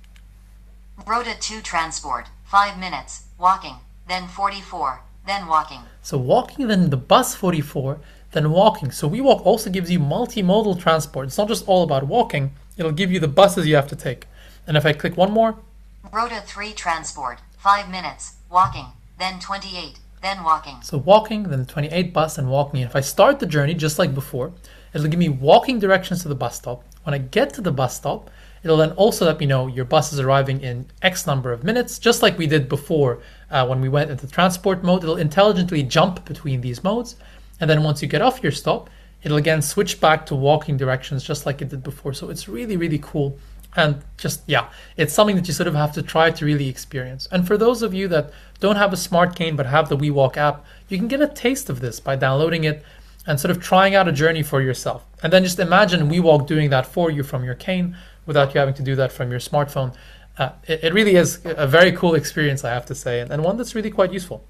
Rota two transport. five minutes. Walking. Then forty-four. Then walking. so walking, then the bus forty-four, then walking. So WeWalk also gives you multimodal transport. It's not just all about walking. It'll give you the buses you have to take. And if I click one more, Rota three transport. five minutes. Walking. Then twenty-eight. Then walking. so walking, then the twenty-eight bus and walking. And if I start the journey just like before, it'll give me walking directions to the bus stop. When I get to the bus stop, it'll then also let me know your bus is arriving in X number of minutes, just like we did before uh, when we went into transport mode. It'll intelligently jump between these modes. And then once you get off your stop, it'll again switch back to walking directions just like it did before. So it's really, really cool. And just, yeah, it's something that you sort of have to try to really experience. And for those of you that don't have a smart cane but have the WeWalk app, you can get a taste of this by downloading it and sort of trying out a journey for yourself. And then just imagine WeWalk doing that for you from your cane without you having to do that from your smartphone. Uh, it, it really is a very cool experience, I have to say, and, and one that's really quite useful.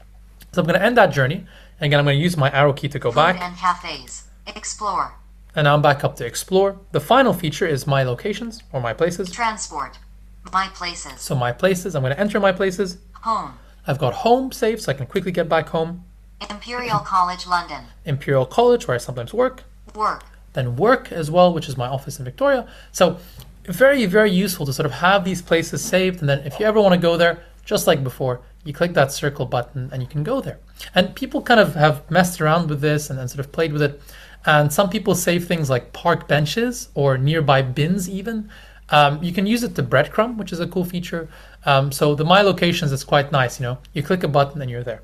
So I'm going to end that journey. And again, I'm going to use my arrow key to go Food back. and cafes. Explore. And now I'm back up to explore. The final feature is my locations or my places. Transport. My places. So my places, I'm going to enter my places. Home. I've got home saved so I can quickly get back home. Imperial College London. Imperial College, where I sometimes work. Work. Then work as well, which is my office in Victoria. So very, very useful to sort of have these places saved. And then if you ever want to go there, just like before, you click that circle button and you can go there. And people kind of have messed around with this and then sort of played with it. And some people save things like park benches or nearby bins even. Um, you can use it to breadcrumb, which is a cool feature. Um, so the My Locations is quite nice, you know. You click a button and you're there.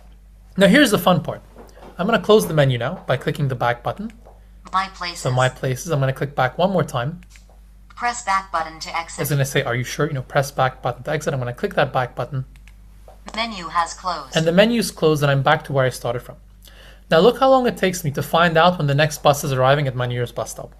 Now here's the fun part. I'm going to close the menu now by clicking the back button. My places. So My Places, I'm going to click back one more time. Press back button to I was exit. going to say, are you sure? You know, press back button to exit. I'm going to click that back button. Menu has closed. And the menu's closed and I'm back to where I started from. Now look how long it takes me to find out when the next bus is arriving at my nearest bus stop.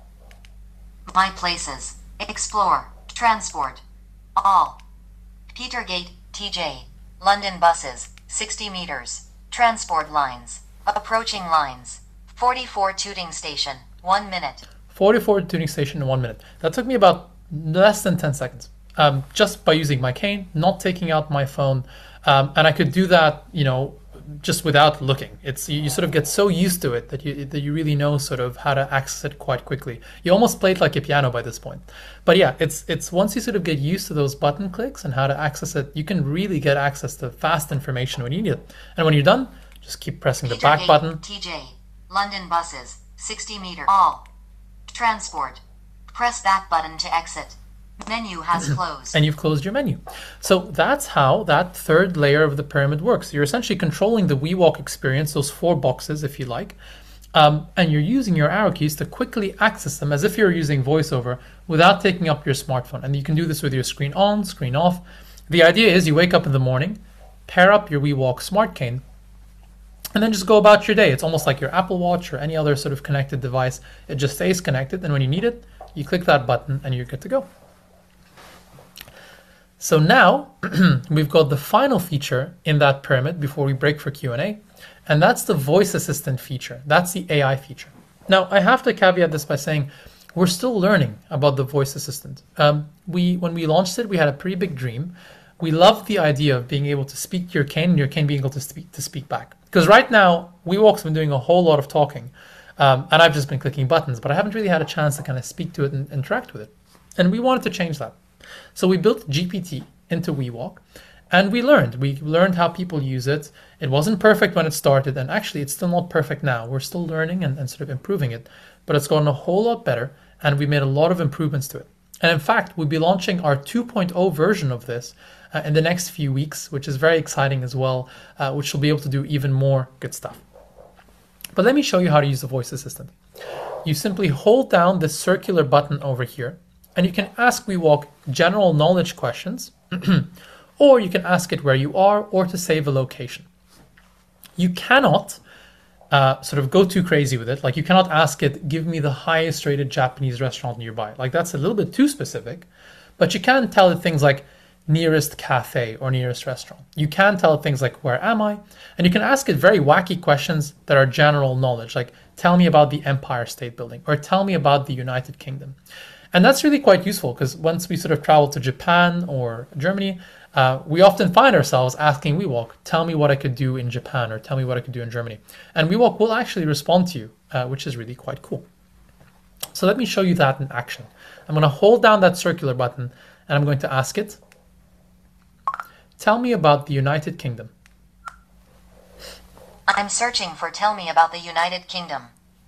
My places. Explore. Transport. All. Petergate, T J. London buses. sixty meters. Transport lines. Approaching lines. forty-four Tooting Station. one minute. forty-four tuning station in one minute. That took me about less than ten seconds. Um, just by using my cane, not taking out my phone. Um, and I could do that, you know, just without looking. It's you, you sort of get so used to it that you that you really know sort of how to access it quite quickly. You almost play it like a piano by this point. But yeah, it's it's once you sort of get used to those button clicks and how to access it, you can really get access to fast information when you need it. And when you're done, just keep pressing the back Petergate, button. T J. London buses. sixty meter. All. Transport. Press back button to exit. Menu has closed. And you've closed your menu. So that's how that third layer of the pyramid works. You're essentially controlling the WeWalk experience, those four boxes, if you like, um, and you're using your arrow keys to quickly access them as if you're using VoiceOver without taking up your smartphone. And you can do this with your screen on, screen off. The idea is you wake up in the morning, pair up your WeWalk Smart Cane, and then just go about your day. It's almost like your Apple Watch or any other sort of connected device. It just stays connected, and when you need it, you click that button and you're good to go. So now we've got the final feature in that pyramid before we break for Q and A, and that's the voice assistant feature. That's the A I feature. Now, I have to caveat this by saying we're still learning about the voice assistant. Um, we, when we launched it, we had a pretty big dream. We loved the idea of being able to speak to your cane and your cane being able to speak to speak back. Because right now, WeWalk's been doing a whole lot of talking, um, and I've just been clicking buttons, but I haven't really had a chance to kind of speak to it and interact with it. And we wanted to change that. So we built G P T into WeWalk, and we learned. We learned how people use it. It wasn't perfect when it started, and actually it's still not perfect now. We're still learning and, and sort of improving it, but it's gotten a whole lot better, and we made a lot of improvements to it. And in fact, we'll be launching our two point oh version of this uh, in the next few weeks, which is very exciting as well, uh, which will be able to do even more good stuff. But let me show you how to use the voice assistant. You simply hold down this circular button over here, and you can ask WeWalk general knowledge questions, or you can ask it where you are or to save a location. You cannot uh, sort of go too crazy with it. Like you cannot ask it, give me the highest rated Japanese restaurant nearby. Like that's a little bit too specific, but you can tell it things like nearest cafe or nearest restaurant. You can tell it things like, where am I? And you can ask it very wacky questions that are general knowledge, like tell me about the Empire State Building or tell me about the United Kingdom. And that's really quite useful because once we sort of travel to Japan or Germany, uh, we often find ourselves asking WeWalk, tell me what I could do in Japan or tell me what I could do in Germany. And WeWalk will actually respond to you, uh, which is really quite cool. So let me show you that in action. I'm going to hold down that circular button and I'm going to ask it, tell me about the United Kingdom. I'm searching for tell me about the United Kingdom.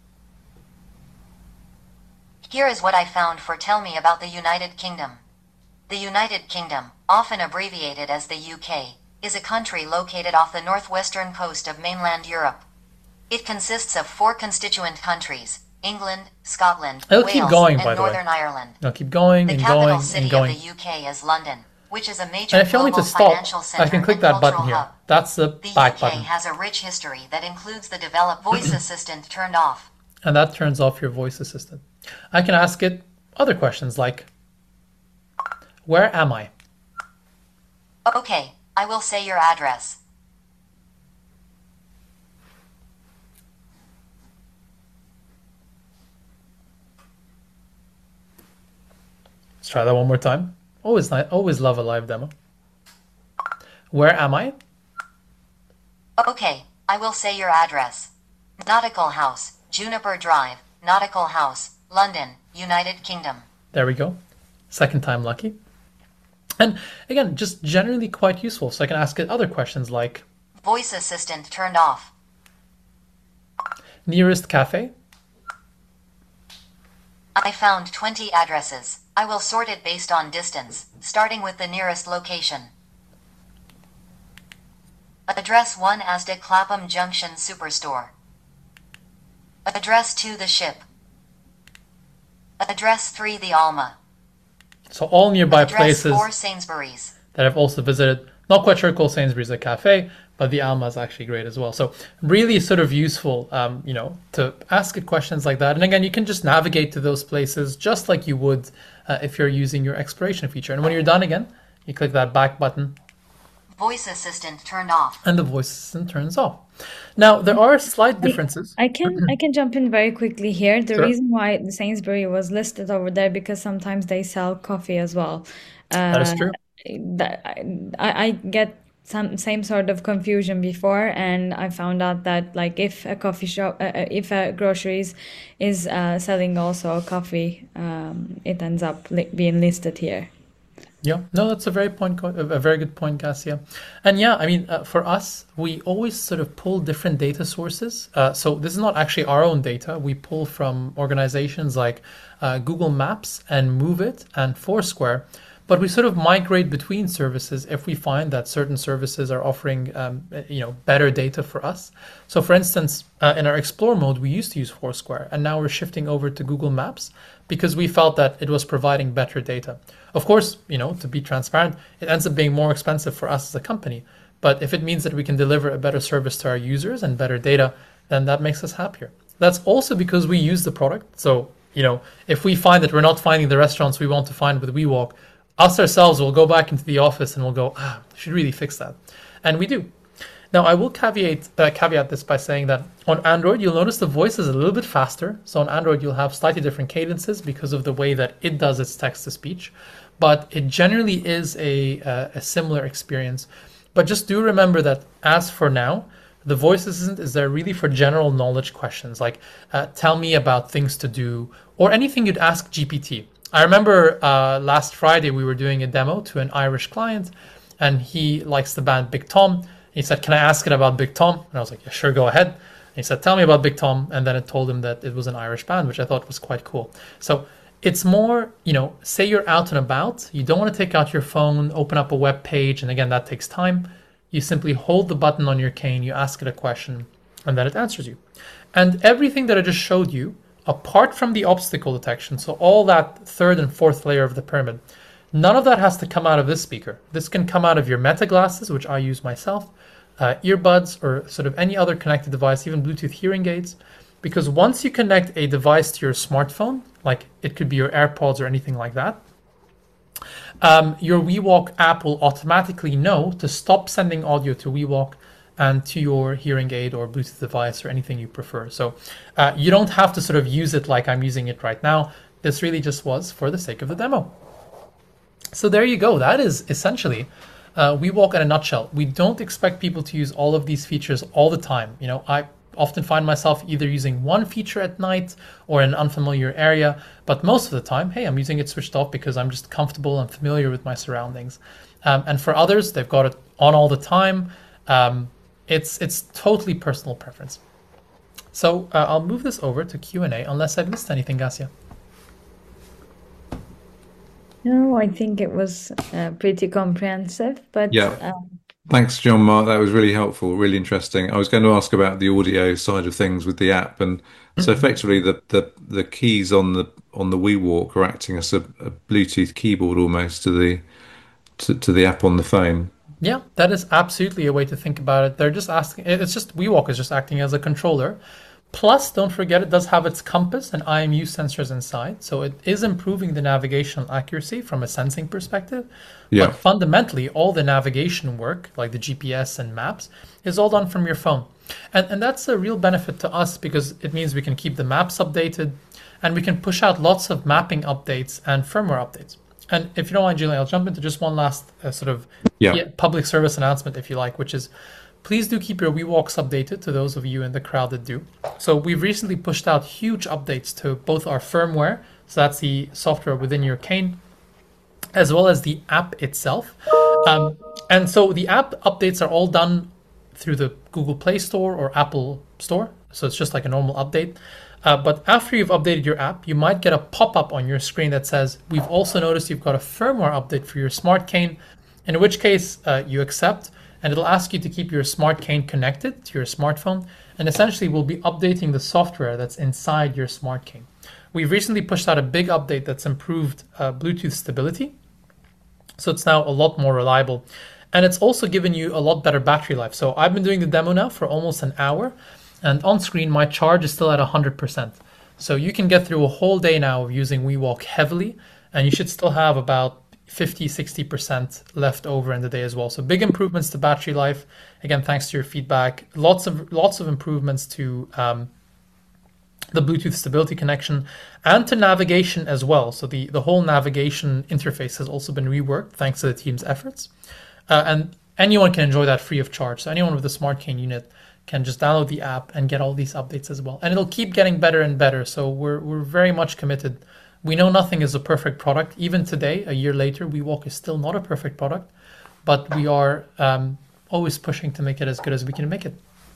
Here is what I found for tell me about the United Kingdom. The United Kingdom, often abbreviated as the U K, is a country located off the northwestern coast of mainland Europe. It consists of four constituent countries, England, Scotland, It'll Wales, keep going, by and the way. Northern Ireland. I'll keep going The and capital going city and going. of the U K is London, which is a major And if you want me global to stop, financial center I can click and that button cultural here. hub. That's the The back U K button. has a rich history that includes the developed voice assistant turned off. And that turns off your voice assistant. I can ask it other questions like, where am I? Okay, I will say your address. Let's try that one more time. Always, ni- always love a live demo. Where am I? Okay, I will say your address. Nautical House, Juniper Drive, Nautical House, London, United Kingdom. There we go. Second time lucky. And again, just generally quite useful. So I can ask it other questions like, Voice assistant turned off. nearest cafe? I found twenty addresses. I will sort it based on distance, starting with the nearest location. Address one Asda Clapham Junction Superstore. Address two The Ship. Address three The Alma. So all nearby Address places four Sainsbury's. that I've also visited. Not quite sure called Sainsbury's a cafe, but the Alma is actually great as well. So really sort of useful, um, you know, to ask it questions like that. And again, you can just navigate to those places just like you would uh, if you're using your exploration feature. And when you're done again, you click that back button Voice assistant turned off. and the voice assistant turns off. Now, there are slight differences. I can I can jump in very quickly here. The Sure. reason why the Sainsbury was listed over there because sometimes they sell coffee as well. That is Uh, true. that I, I get some same sort of confusion before, and I found out that like if a coffee shop, uh, uh, if a groceries is uh, selling also a coffee, um, it ends up li being listed here. Yeah, no, that's a very point, co- a very good point, Gassia. And yeah, I mean, uh, for us, we always sort of pull different data sources. Uh, so this is not actually our own data. We pull from organizations like uh, Google Maps and Move It and Foursquare. But we sort of migrate between services if we find that certain services are offering, um, you know, better data for us. So, for instance, uh, in our Explore mode, we used to use Foursquare, and now we're shifting over to Google Maps because we felt that it was providing better data. Of course, you know, to be transparent, it ends up being more expensive for us as a company. But if it means that we can deliver a better service to our users and better data, then that makes us happier. That's also because we use the product. So, you know, if we find that we're not finding the restaurants we want to find with WeWalk, us ourselves will go back into the office and we'll go, ah, I should really fix that. And we do. Now, I will caveat uh, caveat this by saying that on Android, you'll notice the voice is a little bit faster. So on Android, you'll have slightly different cadences because of the way that it does its text-to-speech. But it generally is a, uh, a similar experience. But just do remember that as for now, the voice assistant is there really for general knowledge questions, like uh, tell me about things to do, or anything you'd ask G P T. I remember uh, last Friday we were doing a demo to an Irish client, and he likes the band Big Tom. He said, can I ask it about Big Tom? And I was like, yeah, sure, go ahead. And he said, tell me about Big Tom. And then it told him that it was an Irish band, which I thought was quite cool. So it's more, you know, say you're out and about. You don't want to take out your phone, open up a web page. And again, that takes time. You simply hold the button on your cane, you ask it a question, and then it answers you. And everything that I just showed you, apart from the obstacle detection, so all that third and fourth layer of the pyramid, none of that has to come out of this speaker. This can come out of your Meta glasses, which I use myself, uh, earbuds, or sort of any other connected device, even Bluetooth hearing aids. Because once you connect a device to your smartphone, like it could be your AirPods or anything like that, um, your WeWalk app will automatically know to stop sending audio to WeWalk and to your hearing aid or Bluetooth device or anything you prefer. So uh, you don't have to sort of use it like I'm using it right now. This really just was for the sake of the demo. So there you go. That is essentially uh, WeWalk in a nutshell. We don't expect people to use all of these features all the time. You know, I often find myself either using one feature at night or in an unfamiliar area, but most of the time, hey, I'm using it switched off because I'm just comfortable and familiar with my surroundings. Um, and for others, they've got it on all the time. Um, it's it's totally personal preference. So uh, I'll move this over to Q and A unless I've missed anything, Gassia. No, I think it was uh, pretty comprehensive, but Yeah. um, Thanks, John Mark. That was really helpful, really interesting. I was going to ask about the audio side of things with the app, and so effectively the the, the keys on the on the WeWalk are acting as a, a Bluetooth keyboard almost to the to, to the app on the phone. Yeah, that is absolutely a way to think about it. They're just asking, it's just WeWalk is just acting as a controller. Plus, don't forget, it does have its compass and I M U sensors inside. So it is improving the navigational accuracy from a sensing perspective. Yeah. But fundamentally, all the navigation work, like the G P S and maps, is all done from your phone. And, and that's a real benefit to us because it means we can keep the maps updated and we can push out lots of mapping updates and firmware updates. And if you don't mind, Julian, I'll jump into just one last uh, sort of Yeah. yeah, public service announcement, if you like, which is please do keep your WeWalks updated to those of you in the crowd that do. So we've recently pushed out huge updates to both our firmware, so that's the software within your cane, as well as the app itself. Um, and so the app updates are all done through the Google Play Store or Apple Store. So it's just like a normal update. Uh, but after you've updated your app, you might get a pop-up on your screen that says, we've also noticed you've got a firmware update for your smart cane, in which case uh, you accept, and it'll ask you to keep your smart cane connected to your smartphone, and essentially we'll be updating the software that's inside your smart cane. We've recently pushed out a big update that's improved uh, Bluetooth stability, so it's now a lot more reliable, and it's also given you a lot better battery life. So I've been doing the demo now for almost an hour, and on screen my charge is still at one hundred percent. So you can get through a whole day now of using WeWalk heavily, and you should still have about fifty, sixty percent left over in the day as well. So big improvements to battery life. Again, thanks to your feedback. Lots of lots of improvements to um, the Bluetooth stability connection and to navigation as well. So the, the whole navigation interface has also been reworked thanks to the team's efforts. Uh, and anyone can enjoy that free of charge. So anyone with a smart cane unit can just download the app and get all these updates as well. And it'll keep getting better and better. So we're we're very much committed. We know nothing is a perfect product. Even today, a year later, WeWalk is still not a perfect product, but we are um, always pushing to make it as good as we can make it.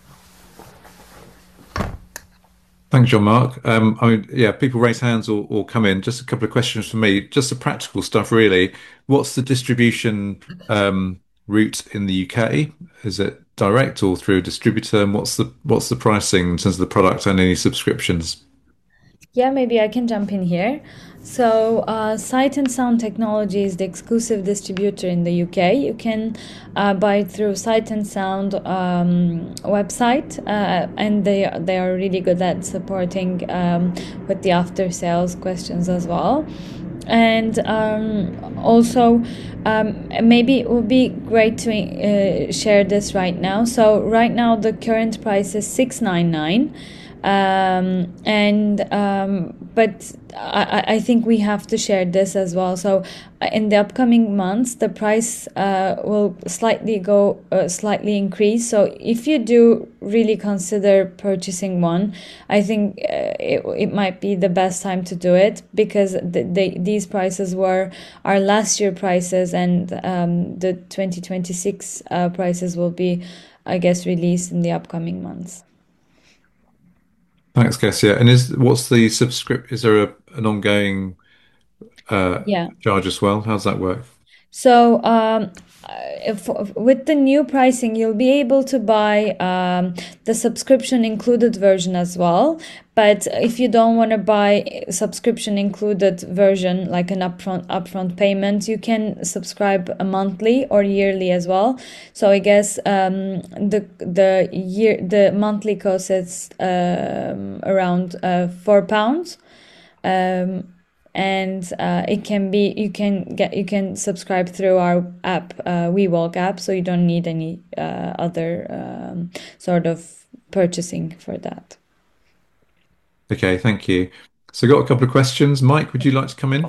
Thanks, John Mark. Um, I mean, yeah, people raise hands or, or come in. Just a couple of questions for me. Just the practical stuff, really. What's the distribution um, route in the U K? Is it direct or through a distributor? And what's the what's the pricing in terms of the product and any subscriptions? Yeah, maybe I can jump in here. So, uh, Sight and Sound Technology is the exclusive distributor in the U K. You can uh, buy it through Sight and Sound um, website, uh, and they they are really good at supporting um, with the after sales questions as well. and um, also, um, maybe it would be great to uh, share this right now. So right now the current price is six ninety-nine, um, and um, but I, I think we have to share this as well. So uh, in the upcoming months, the price uh, will slightly go uh, slightly increase. So if you do really consider purchasing one, I think uh, it, it might be the best time to do it, because the, the, these prices were our last year prices, and um, the twenty twenty-six uh, prices will be, I guess, released in the upcoming months. Thanks, Kessia. And is what's the subscript? Is there a, an ongoing uh, Yeah. charge as well? How does that work? So um, if, with the new pricing, you'll be able to buy um, the subscription included version as well. But if you don't want to buy subscription included version, like an upfront upfront payment, you can subscribe a monthly or yearly as well. So I guess um, the the year the monthly cost is um, around uh, four pounds. Um, and uh, it can be you can get you can subscribe through our app, uh, WeWalk app, so you don't need any uh, other um, sort of purchasing for that. Okay, thank you. So, got a couple of questions. Mike, would you like to come in?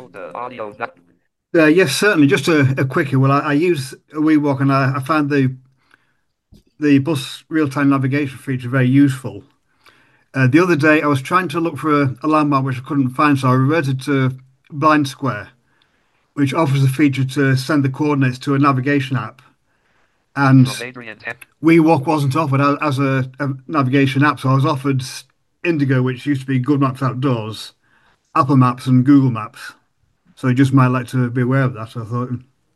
Uh, yes, certainly. Just a, a quickie. Well, I, I use WeWalk, and I, I found the the bus real-time navigation feature very useful. Uh, the other day, I was trying to look for a, a landmark which I couldn't find, so I reverted to Blind Square, which offers a feature to send the coordinates to a navigation app. And WeWalk wasn't offered as, as a, a navigation app, so I was offered Indigo, which used to be Good Maps Outdoors, Apple Maps, and Google Maps. So you just might like to be aware of that, I thought.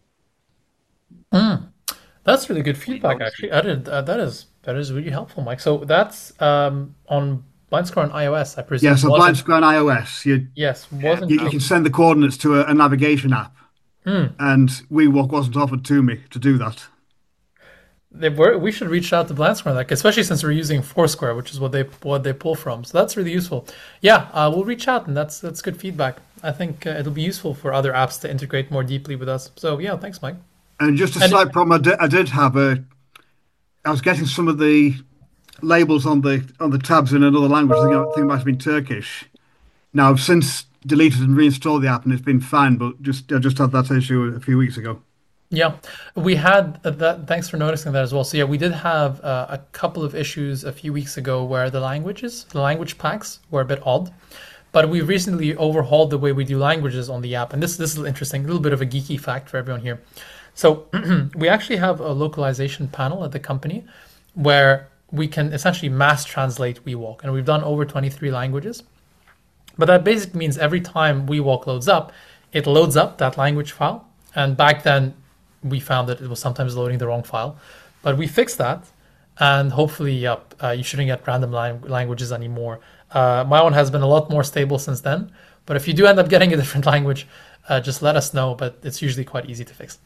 Mm. That's really good feedback, actually. I did, uh, that is that is really helpful, Mike. So that's um, on Blind Square on iOS, I presume. Yeah, so Blind Square on iOS. You, yes, wasn't you, you can send the coordinates to a, a navigation app, mm. and WeWalk wasn't offered to me to do that. They were, we should reach out to Blind Square, like, especially since we're using Foursquare, which is what they what they pull from. So that's really useful. Yeah, uh, we'll reach out, and that's that's good feedback. I think uh, it'll be useful for other apps to integrate more deeply with us. So yeah, thanks, Mike. And just a and slight problem, I did, I did have a. I was getting some of the labels on the on the tabs in another language. I think, I think it might have been Turkish. Now I've since deleted and reinstalled the app, and it's been fine. But just I just had that issue a few weeks ago. Yeah, we had that. Thanks for noticing that as well. So yeah, we did have uh, a couple of issues a few weeks ago where the languages, the language packs were a bit odd, but we recently overhauled the way we do languages on the app. And this this is interesting, a little bit of a geeky fact for everyone here. So we actually have a localization panel at the company where we can essentially mass translate WeWalk, and we've done over twenty-three languages. But that basically means every time WeWalk loads up, it loads up that language file. And back then, we found that it was sometimes loading the wrong file, but we fixed that, and hopefully, yep, uh, you shouldn't get random lang- languages anymore. Uh, my own has been a lot more stable since then, but if you do end up getting a different language, uh, just let us know, but it's usually quite easy to fix.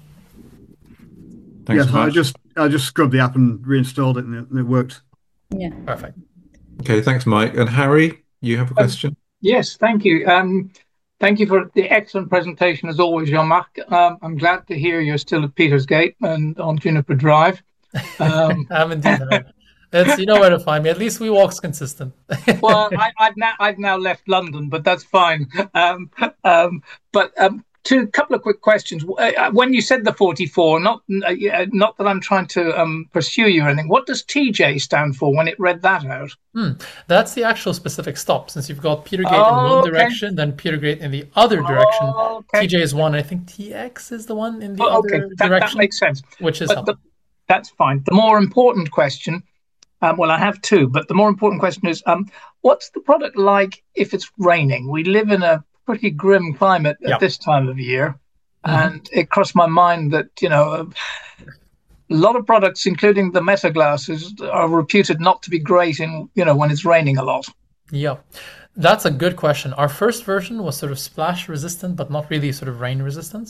Thanks yes, so much. I just I just scrubbed the app and reinstalled it, and it, and it worked. Yeah. Perfect. Okay, thanks, Mike. And Harry, you have a question? Um, yes, thank you. Um, Thank you for the excellent presentation, as always, Jean-Marc. Um, I'm glad to hear you're still at Petersgate and on Juniper Drive. Um, I'm indeed. It's, you know where to find me. At least WeWalk's consistent. well, I, I've now I've now left London, but that's fine. Um, um, but um, two couple of quick questions. When you said the forty-four, not uh, not that I'm trying to um, pursue you or anything. What does T J stand for when it read that out? Hmm. That's the actual specific stop. Since you've got Petergate oh, in one okay. direction, then Petergate in the other direction. Oh, okay. T J is one. I think T X is the one in the oh, other okay. that, direction. That makes sense. Which is the, that's fine. The more important question. Um, well, I have two, but the more important question is, um, what's the product like if it's raining? We live in a pretty grim climate at yep. this time of year, mm-hmm. and it crossed my mind that, you know, a lot of products, including the Meta glasses, are reputed not to be great in, you know, when it's raining a lot. Yeah, that's a good question. Our first version was sort of splash resistant, but not really sort of rain resistant.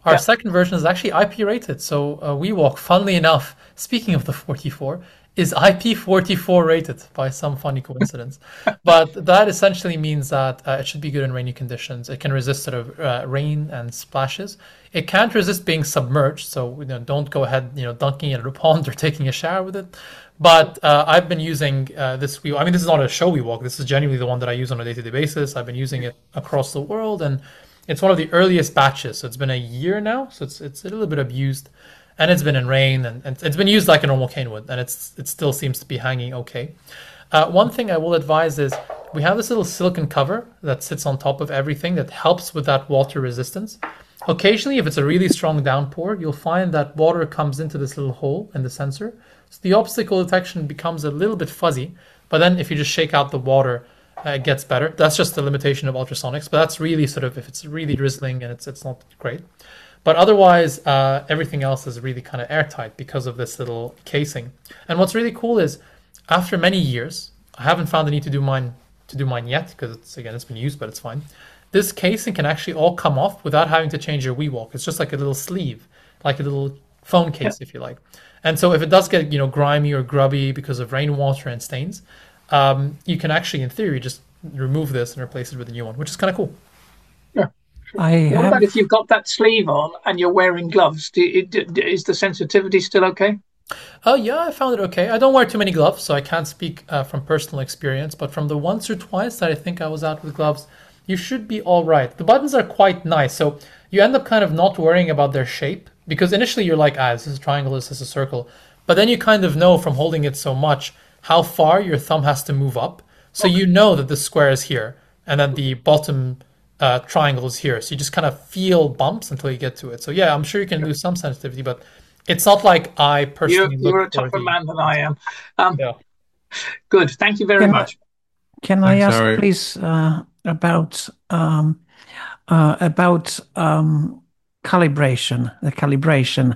Our Yeah. second version is actually I P rated. So uh, WeWalk, funnily enough, speaking of the forty-four, is I P forty-four rated by some funny coincidence. But that essentially means that uh, it should be good in rainy conditions. It can resist sort of uh, rain and splashes. It can't resist being submerged. So you know, don't go ahead, you know, dunking it in a pond or taking a shower with it. But uh, I've been using uh, this WeWalk. I mean, this is not a show WeWalk. This is genuinely the one that I use on a day-to-day basis. I've been using it across the world, and it's one of the earliest batches. So it's been a year now. So it's it's a little bit abused, and it's been in rain, and, and it's been used like a normal cane wood, and it's it still seems to be hanging okay. Uh, one thing I will advise is we have this little silicone cover that sits on top of everything that helps with that water resistance. Occasionally, if it's a really strong downpour, you'll find that water comes into this little hole in the sensor. So the obstacle detection becomes a little bit fuzzy, but then if you just shake out the water, uh, it gets better. That's just the limitation of ultrasonics, but that's really sort of if it's really drizzling and it's it's not great. But otherwise, uh, everything else is really kind of airtight because of this little casing. And what's really cool is, after many years, I haven't found the need to do mine to do mine yet because it's again it's been used, but it's fine. This casing can actually all come off without having to change your WeWalk. It's just like a little sleeve, like a little phone case, yeah. if you like. And so if it does get, you know, grimy or grubby because of rainwater and stains, um, you can actually, in theory, just remove this and replace it with a new one, which is kind of cool. Yeah. I what have... about if you've got that sleeve on and you're wearing gloves? Do, it, is the sensitivity still okay? Oh, yeah, I found it okay. I don't wear too many gloves, so I can't speak uh, from personal experience. But from the once or twice that I think I was out with gloves, you should be all right. The buttons are quite nice, so you end up kind of not worrying about their shape. Because initially you're like, ah, this is a triangle, this is a circle. But then you kind of know from holding it so much how far your thumb has to move up. So okay. you know that the square is here and then the bottom uh, triangle is here. So you just kind of feel bumps until you get to it. So yeah, I'm sure you can lose some sensitivity, but it's not like I personally You're, you're a look for tougher the... man than I am. Um, yeah. Good. Thank you very can much. I, can Thanks, I ask, Harry. please, uh, about um, uh, about um, calibration, the calibration.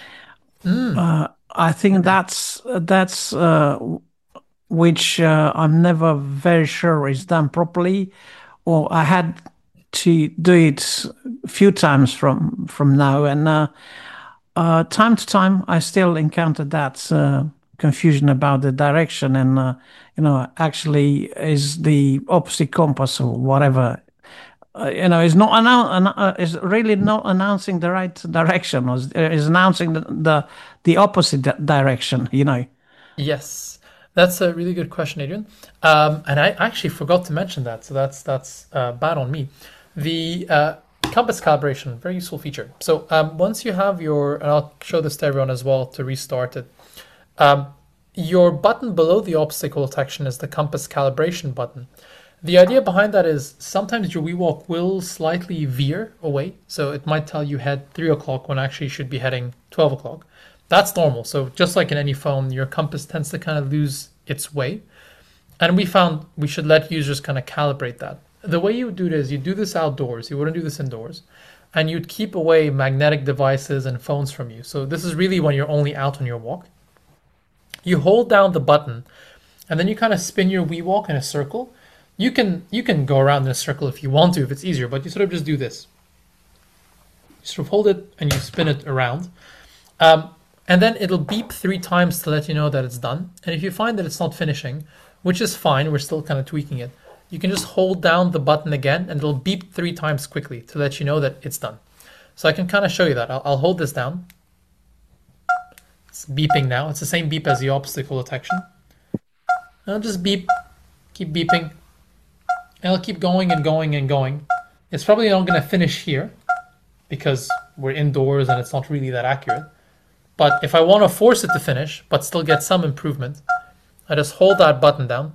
Mm. Uh, I think that's that's uh, which uh, I'm never very sure is done properly, or I had to do it a few times from from now, and uh, uh, time to time I still encounter that uh, confusion about the direction, and uh, you know, actually is the opposite compass or whatever. Uh, you know, is not annou- uh, is really not announcing the right direction, or is, is announcing the, the the opposite di- direction. You know. Yes, that's a really good question, Adrian. Um, and I actually forgot to mention that, so that's that's uh, bad on me. The uh, compass calibration, very useful feature. So um, once you have your, and I'll show this to everyone as well to restart it. Um, your button below the obstacle detection is the compass calibration button. The idea behind that is sometimes your WeWalk will slightly veer away. So it might tell you head three o'clock when actually you should be heading twelve o'clock. That's normal. So just like in any phone, your compass tends to kind of lose its way. And we found we should let users kind of calibrate that. The way you would do it is you do this outdoors. You wouldn't do this indoors. And you'd keep away magnetic devices and phones from you. So this is really when you're only out on your walk. You hold down the button and then you kind of spin your WeWalk in a circle. You can you can go around in a circle if you want to, if it's easier, but you sort of just do this. You sort of hold it and you spin it around. Um, and then it'll beep three times to let you know that it's done. And if you find that it's not finishing, which is fine, we're still kind of tweaking it, you can just hold down the button again and it'll beep three times quickly to let you know that it's done. So I can kind of show you that. I'll, I'll hold this down. It's beeping now. It's the same beep as the obstacle detection. And I'll just beep, keep beeping. And I'll keep going and going and going. It's probably not going to finish here because we're indoors and it's not really that accurate. But if I want to force it to finish, but still get some improvement, I just hold that button down.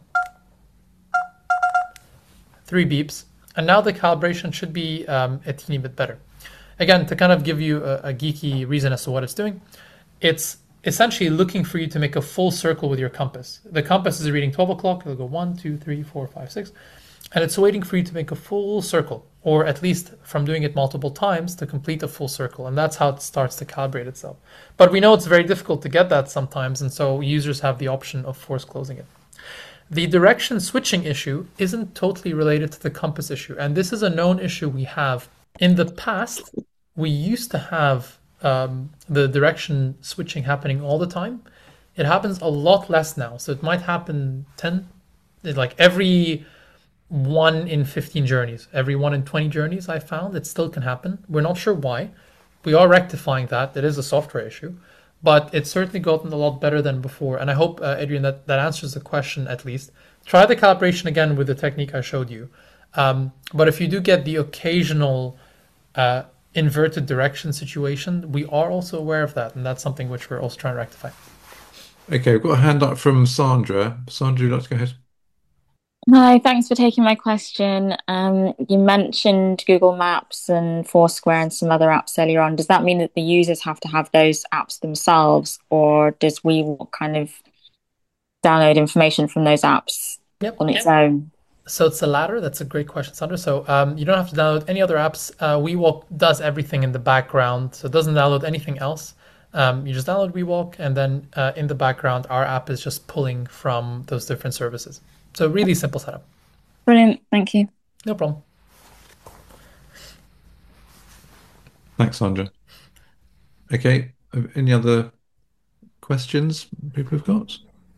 Three beeps. And now the calibration should be um, a teeny bit better. Again, to kind of give you a, a geeky reason as to what it's doing, it's essentially looking for you to make a full circle with your compass. The compass is reading twelve o'clock. It'll go one, two, three, four, five, six. And it's waiting for you to make a full circle, or at least from doing it multiple times to complete a full circle. And that's how it starts to calibrate itself. But we know it's very difficult to get that sometimes, and so users have the option of force closing it. The direction switching issue isn't totally related to the compass issue, and this is a known issue we have. In the past, we used to have um, the direction switching happening all the time. It happens a lot less now. So it might happen ten, like every one in fifteen journeys, every one in twenty journeys I found. It still can happen. We're not sure why. We are rectifying that. It is a software issue, but it's certainly gotten a lot better than before. And I hope, uh, Adrian, that, that answers the question at least. Try the calibration again with the technique I showed you. Um, but if you do get the occasional uh, inverted direction situation, we are also aware of that. And that's something which we're also trying to rectify. Okay, we've got a hand up from Sandra. Sandra, would you like to go ahead? Hi, thanks for taking my question. Um, you mentioned Google Maps and Foursquare and some other apps earlier on. Does that mean that the users have to have those apps themselves, or does WeWalk kind of download information from those apps Yep. on its own? So it's the latter. That's a great question, Sandra. So um, you don't have to download any other apps. Uh, WeWalk does everything in the background, so it doesn't download anything else. Um, you just download WeWalk, and then uh, in the background, our app is just pulling from those different services. So really simple setup. Brilliant. Thank you. No problem. Thanks, Sandra. Okay, any other questions people have got?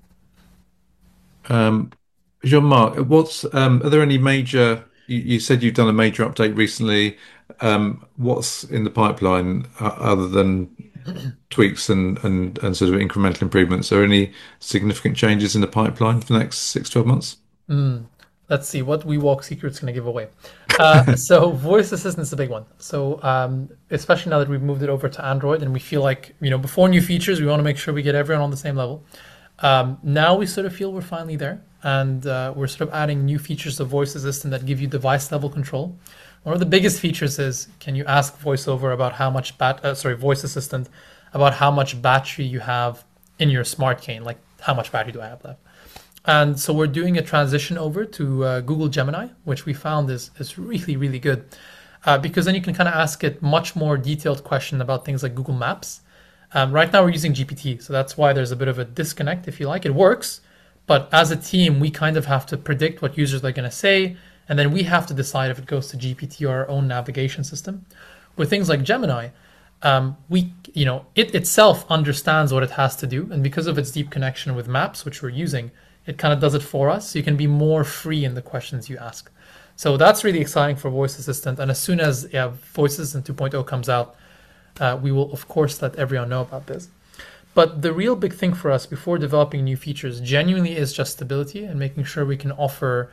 Um, Jean-Marc, what's um, are there any major? You, you said you've done a major update recently. Um, what's in the pipeline uh, other than tweaks and, and and sort of incremental improvements? Are there any significant changes in the pipeline for the next six, twelve months? Mm, let's see what WeWalk secret's going to give away. Uh, so voice assistant is a big one. So um, especially now that we've moved it over to Android, and we feel like, you know, before new features, we want to make sure we get everyone on the same level. Um, now we sort of feel we're finally there, and uh, we're sort of adding new features of voice assistant that give you device level control. One of the biggest features is, can you ask VoiceOver about how much bat uh, sorry voice assistant about how much battery you have in your smart cane, like how much battery do I have left? And so we're doing a transition over to uh, Google Gemini, which we found is is really really good, uh, because then you can kind of ask it much more detailed question about things like Google Maps. Um, right now we're using G P T, so that's why there's a bit of a disconnect, if you like. It works, but as a team, we kind of have to predict what users are going to say, and then we have to decide if it goes to G P T or our own navigation system. With things like Gemini, um, we, you know, it itself understands what it has to do, and because of its deep connection with Maps, which we're using, it kind of does it for us. So you can be more free in the questions you ask. So that's really exciting for Voice Assistant. And as soon as yeah, Voice Assistant two point oh comes out, uh, we will, of course, let everyone know about this. But the real big thing for us before developing new features genuinely is just stability and making sure we can offer,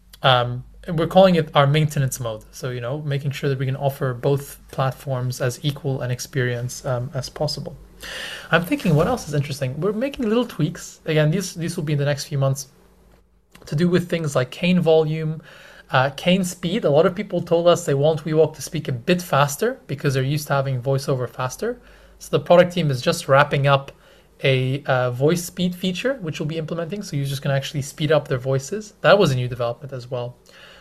um, and we're calling it our maintenance mode. So, you know, making sure that we can offer both platforms as equal an experience um, as possible. I'm thinking what else is interesting. We're making little tweaks. Again, these, these will be in the next few months to do with things like cane volume, uh, cane speed. A lot of people told us they want WeWalk to speak a bit faster because they're used to having VoiceOver faster. So the product team is just wrapping up a uh, voice speed feature, which we'll be implementing. So users can actually speed up their voices. That was a new development as well.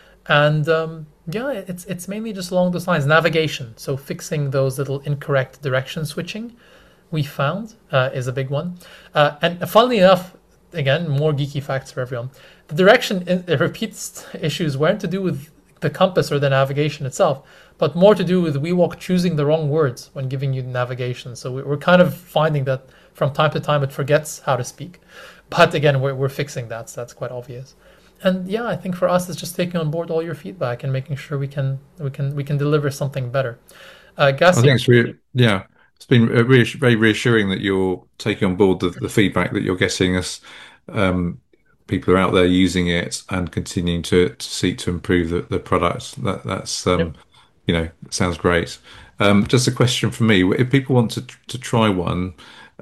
And um, yeah, it's it's mainly just along those lines. Navigation, so fixing those little incorrect direction switching, we found uh, is a big one. Uh, and funnily enough, again, more geeky facts for everyone. The direction in, it repeats issues weren't to do with the compass or the navigation itself, but more to do with WeWalk choosing the wrong words when giving you navigation. So we're kind of finding that from time to time it forgets how to speak. But again, we're, we're fixing that, so that's quite obvious. And yeah, I think for us, it's just taking on board all your feedback and making sure we can we can we can deliver something better. Uh, Gassi, I think it's really, yeah, it's been reass- very reassuring that you're taking on board the, the feedback that you're getting us. Um, people are out there using it and continuing to, to seek to improve the, the product. That that's um, Yep. you know, sounds great. Um, just a question from me: if people want to to try one,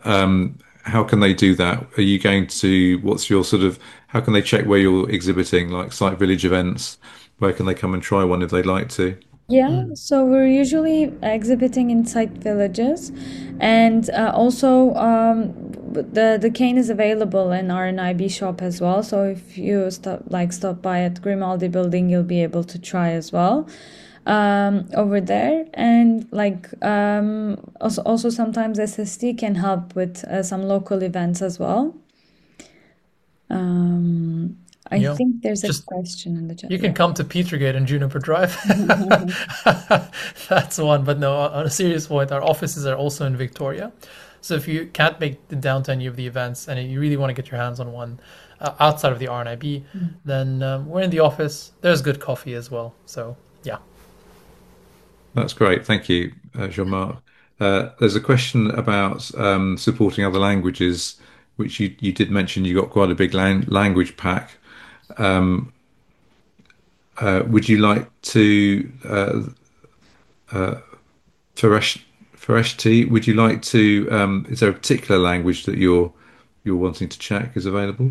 um, how can they do that? Are you going to? What's your sort of? How can they check where you're exhibiting, like Site Village events? Where can they come and try one if they'd like to? Yeah, so we're usually exhibiting in site villages, and uh, also um, the the cane is available in our N I B shop as well. So if you stop like stop by at Grimaldi Building, you'll be able to try as well um, over there. And like um, also also sometimes S S T can help with uh, some local events as well. Um, I You know, think there's a just question in the chat. you can come to Petergate and Juniper Drive. That's one. But no, on a serious point, our offices are also in Victoria. So if you can't make it down to any of the events and you really want to get your hands on one uh, outside of the R N I B, mm. then um, we're in the office. There's good coffee as well. So, yeah. That's great. Thank you, uh, Jean-Marc. Uh, there's a question about um, supporting other languages, which you, you did mention you got quite a big lang language pack. Um, uh, would you like to, uh, uh, Feresh, Fereshti, would you like to, um, is there a particular language that you're you're wanting to check is available?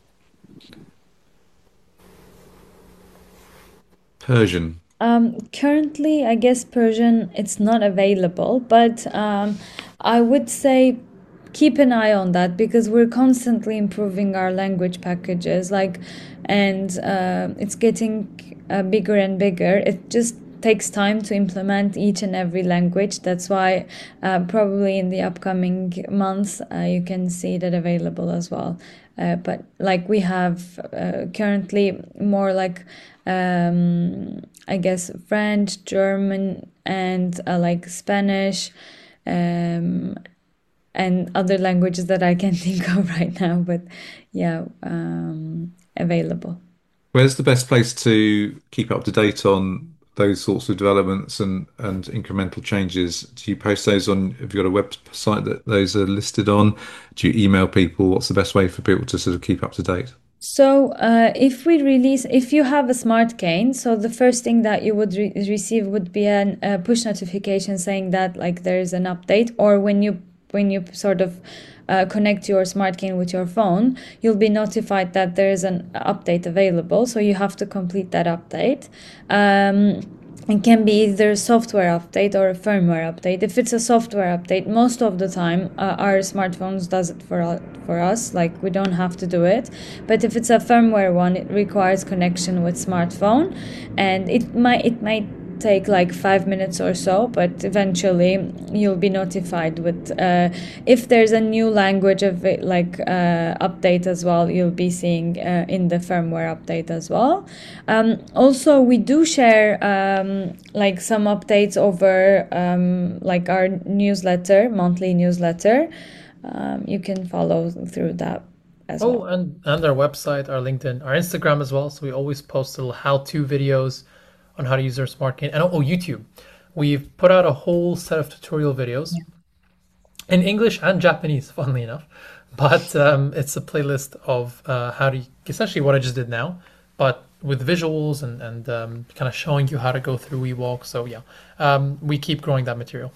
Persian. Um, currently, I guess Persian, it's not available, but um, I would say keep an eye on that because we're constantly improving our language packages, like, and uh, it's getting uh, bigger and bigger. It just takes time to implement each and every language. That's why uh, probably in the upcoming months uh, you can see that available as well. Uh, but like we have uh, currently more like um, I guess French, German, and uh, like Spanish, um, and other languages that I can't think of right now. But yeah, um, available. Where's the best place to keep up to date on those sorts of developments and, and incremental changes? Do you post those on, have you got a website that those are listed on? Do you email people? What's the best way for people to sort of keep up to date? So uh, if we release, if you have a smart cane, so the first thing that you would re receive would be a uh, push notification saying that like there is an update, or when you when you sort of uh, connect your smart cane with your phone, you'll be notified that there is an update available. So you have to complete that update. Um, It can be either a software update or a firmware update. If it's a software update, most of the time uh, our smartphones does it for uh, for us. Like we don't have to do it. But if it's a firmware one, it requires connection with smartphone, and it might it might take like five minutes or so, but eventually you'll be notified with uh, if there's a new language of it, like uh, update as well. You'll be seeing uh, in the firmware update as well. Um, also, we do share um, like some updates over um, like our newsletter, monthly newsletter. Um, you can follow through that as oh, well. Oh, and, and our website, our LinkedIn, our Instagram as well. So we always post little how-to videos on how to use our smart cane. And oh, YouTube. We've put out a whole set of tutorial videos yeah. in English and Japanese, funnily enough. But um, it's a playlist of uh, how to, essentially what I just did now, but with visuals and, and um, kind of showing you how to go through WeWalk. So yeah, um, we keep growing that material.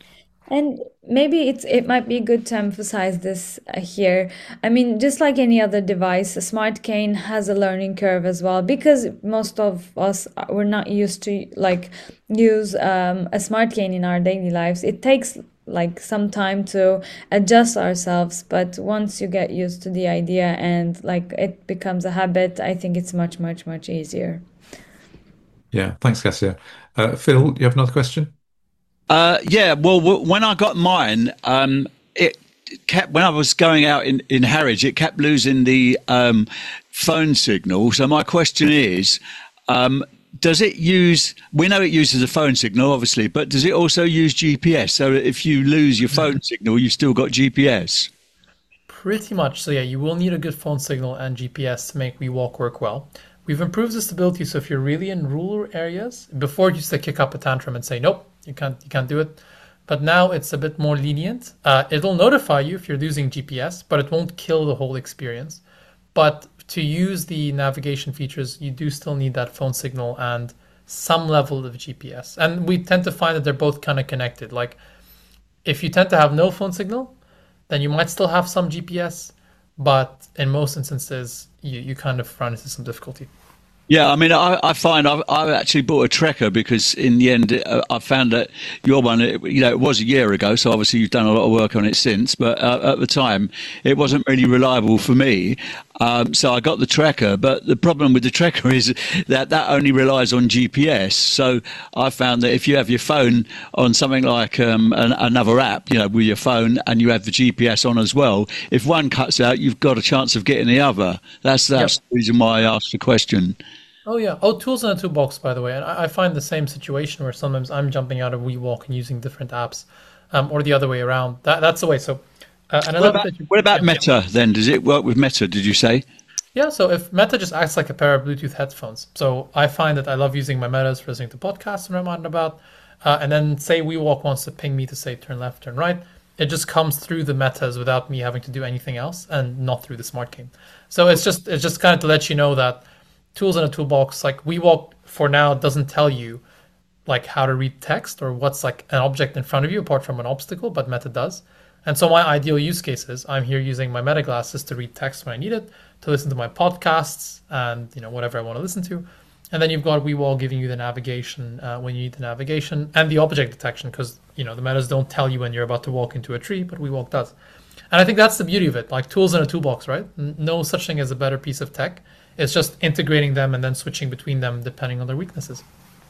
And maybe it's it might be good to emphasize this uh, here. I mean, just like any other device, a smart cane has a learning curve as well, because most of us we're not used to like use um, a smart cane in our daily lives. It takes like some time to adjust ourselves, but once you get used to the idea and like it becomes a habit, I think it's much much much easier. Yeah, thanks, Cassia. Uh, Phil, you have another question? Uh, yeah, well, w when I got mine, um, it kept, when I was going out in, in Harwich, it kept losing the um, phone signal. So my question is, um, does it use, we know it uses a phone signal, obviously, but does it also use G P S? So if you lose your phone signal, you've still got G P S? Pretty much. So yeah, you will need a good phone signal and G P S to make WeWalk work well. We've improved the stability, so if you're really in rural areas, before it used to kick up a tantrum and say, nope, you can't, you can't do it. But now it's a bit more lenient. Uh, it'll notify you if you're losing G P S, but it won't kill the whole experience. But to use the navigation features, you do still need that phone signal and some level of G P S. And we tend to find that they're both kind of connected. Like if you tend to have no phone signal, then you might still have some G P S, but in most instances, you, you kind of run into some difficulty. Yeah, I mean, I, I find I've, I've actually bought a Trekker because in the end, uh, I found that your one, it, you know, it was a year ago, so obviously you've done a lot of work on it since, but uh, at the time, it wasn't really reliable for me. Um, so I got the tracker, but the problem with the tracker is that that only relies on G P S. So I found that if you have your phone on something like um, an, another app, you know, with your phone, and you have the G P S on as well, if one cuts out, you've got a chance of getting the other. That's that's Yep. the reason why I asked the question. Oh yeah. Oh, tools in a toolbox, by the way. And I, I find the same situation where sometimes I'm jumping out of WeWalk and using different apps, um, or the other way around. That that's the way. So, uh, and I What love about, that you, what about yeah, Meta then? Does it work with Meta, did you say? yeah. So if Meta just acts like a pair of Bluetooth headphones, so I find that I love using my Metas for listening to podcasts when I'm out and about, uh, and then say WeWalk wants to ping me to say turn left, turn right. It just comes through the Metas without me having to do anything else, and not through the SmartGain. So it's just it's just kind of to let you know that tools in a toolbox, like WeWalk for now, doesn't tell you like how to read text or what's like an object in front of you apart from an obstacle, but Meta does. And so my ideal use case is I'm here using my Meta glasses to read text when I need it, to listen to my podcasts and you know whatever I want to listen to. And then you've got WeWall giving you the navigation uh, when you need the navigation and the object detection, because you know the Metas don't tell you when you're about to walk into a tree, but WeWalk does. And I think that's the beauty of it, like tools in a toolbox, right? N- No such thing as a better piece of tech. It's just integrating them and then switching between them depending on their weaknesses.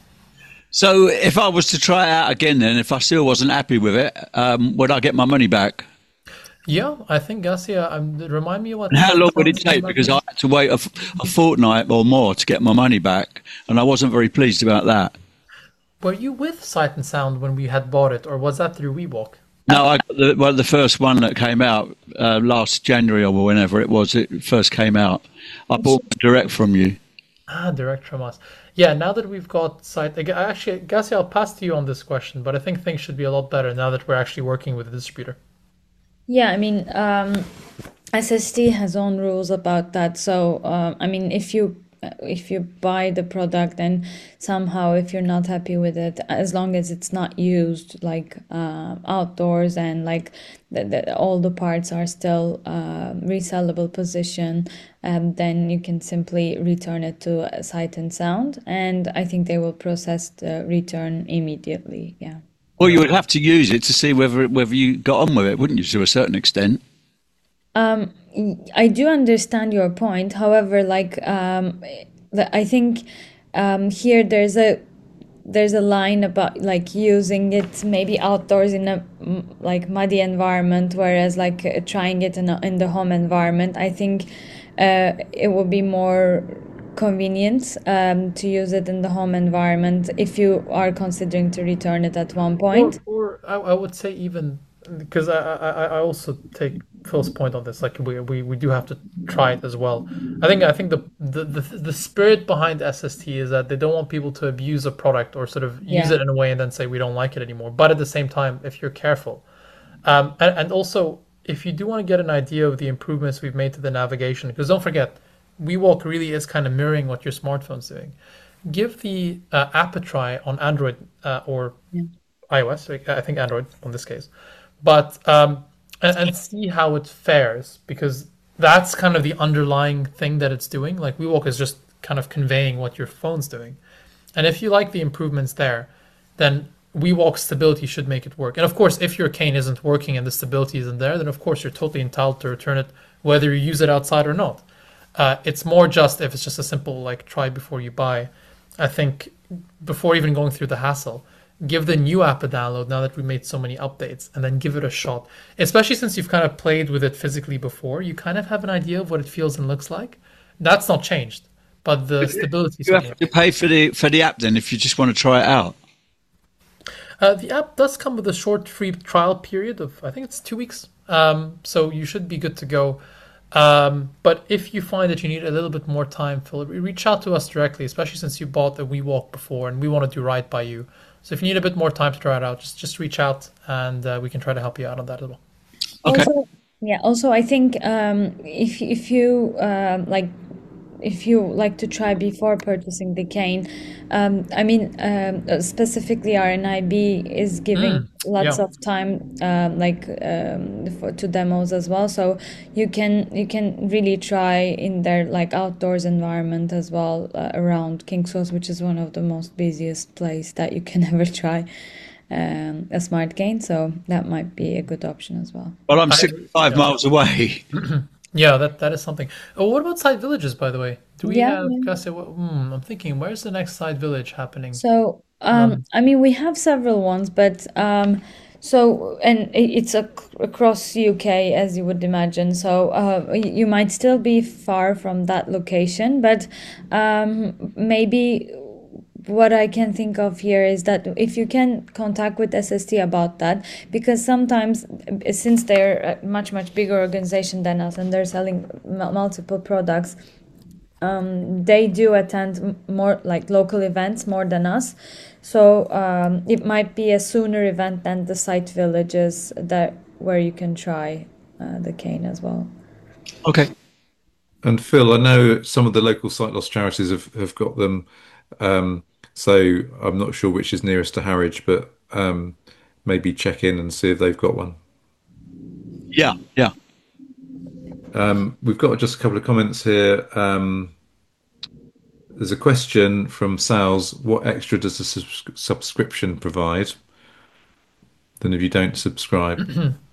So if I was to try it out again, then if I still wasn't happy with it, um, would I get my money back? Yeah, I think Garcia, um, remind me what. And how long would it take? Because I had to wait a, f- a fortnight or more to get my money back, and I wasn't very pleased about that. Were you with Sight and Sound when we had bought it, or was that through WeWalk? No, I got the, well, the first one that came out uh, last January or whenever it was, it first came out. I bought it direct from you. Ah, direct from us. Yeah, now that we've got Sight, ag- actually, Garcia, I'll pass to you on this question, but I think things should be a lot better now that we're actually working with a distributor. Yeah, I mean, um, S S T has own rules about that. So, uh, I mean, if you uh, if you buy the product and somehow if you're not happy with it, as long as it's not used like uh, outdoors and like the, the, all the parts are still uh, resellable position, um, then you can simply return it to Sight and Sound, and I think they will process the return immediately. Yeah. Well, you would have to use it to see whether whether you got on with it, wouldn't you, to a certain extent? Um, y- I do understand your point. However, like um, the, I think um, here there's a there's a line about like using it maybe outdoors in a mm, like muddy environment, whereas like uh, trying it in a, in the home environment. I think uh, it would be more convenient um, to use it in the home environment if you are considering to return it at one Or, point. or I, I would say even because I, I, I also take Phil's point on this. Like we, we, we do have to try it as well. I think I think the, the, the, the spirit behind S S T is that they don't want people to abuse a product or sort of use Yeah. it in a way and then say we don't like it anymore. But at the same time, if you're careful, um, and, and also if you do want to get an idea of the improvements we've made to the navigation, because don't forget, WeWalk really is kind of mirroring what your smartphone's doing. Give the uh, app a try on Android uh, or iOS. like, I think Android in this case, but um, and, and see how it fares, because that's kind of the underlying thing that it's doing. Like WeWalk is just kind of conveying what your phone's doing, and if you like the improvements there, then WeWalk stability should make it work. And of course, if your cane isn't working and the stability isn't there, then of course you're totally entitled to return it, whether you use it outside or not. Uh, it's more just if it's just a simple like try before you buy. I think before even going through the hassle, give the new app a download now that we made so many updates, and then give it a shot. Especially since you've kind of played with it physically before, you kind of have an idea of what it feels and looks like. That's not changed, but the stability. You have to pay for the for the app then if you just want to try it out. Uh, the app does come with a short free trial period of I think it's two weeks. Um, so you should be good to go. Um, but if you find that you need a little bit more time, Phil, reach out to us directly, especially since you bought the WeWalk before and we want to do right by you. So if you need a bit more time to try it out, just just reach out and uh, we can try to help you out on that as well. Okay. Also, yeah. Also, I think um, if if you uh, like, if you like to try before purchasing the cane, um, I mean, um, specifically R N I B is giving Mm, lots yeah. of time, um, like um, for, to demos as well. So you can you can really try in their like outdoors environment as well uh, around King's Cross, which is one of the most busiest place that you can ever try um, a smart cane. So that might be a good option as well. Well, I'm I- sixty-five yeah. miles away. Yeah, that that is something. Oh, what about side villages, by the way? Do we Yeah, have, yeah. Gussie, what, hmm, I'm thinking, where's the next side village happening? So, um, Um, I mean, we have several ones, but um, so and i- it's ac across U K as you would imagine. So, uh, y- you might still be far from that location, but um, maybe what I can think of here is that if you can contact with S S T about that, because sometimes uh, since they're a much much bigger organization than us and they're selling m multiple products, um, they do attend m- more like local events more than us. So um, it might be a sooner event than the site villages that where you can try uh, the cane as well. Okay. And Phil, I know some of the local sight loss charities have, have got them. Um, so I'm not sure which is nearest to Harwich, but um, maybe check in and see if they've got one. Yeah, yeah. Um, we've got just a couple of comments here. Um, there's a question from Sal's. What extra does a subs subscription provide than if you don't subscribe?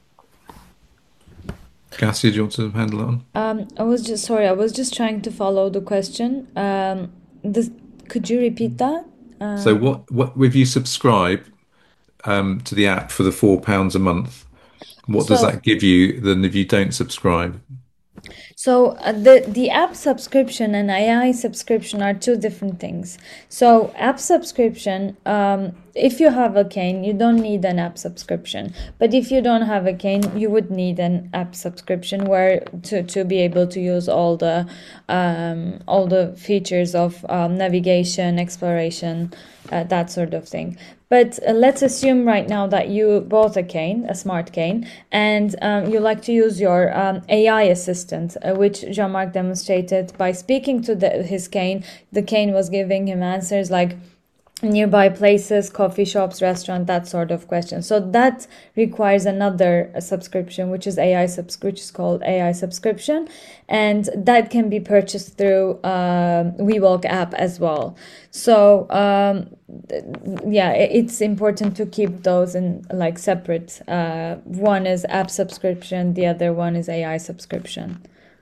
Cassie, do you want to handle that one? Um, I was just sorry, I was just trying to follow the question. Um, this, could you repeat that? So Um, what, what if you subscribe um, to the app for the four pounds a month, what does so that give you than if you don't subscribe? So uh, the the app subscription and A I subscription are two different things. So app subscription, um, if you have a cane, you don't need an app subscription. But if you don't have a cane, you would need an app subscription where to, to be able to use all the um, all the features of um, navigation, exploration, uh, that sort of thing. But uh, let's assume right now that you bought a cane, a smart cane, and um, you like to use your um, A I assistant, uh, which Jean-Marc demonstrated by speaking to the, his cane. The cane was giving him answers like nearby places, coffee shops, restaurant, that sort of question. So that requires another uh, subscription, which is A I subs, which is called A I subscription, and that can be purchased through uh, WeWalk app as well. So um, yeah, it's important to keep those in like separate. Uh, one is app subscription, the other one is A I subscription.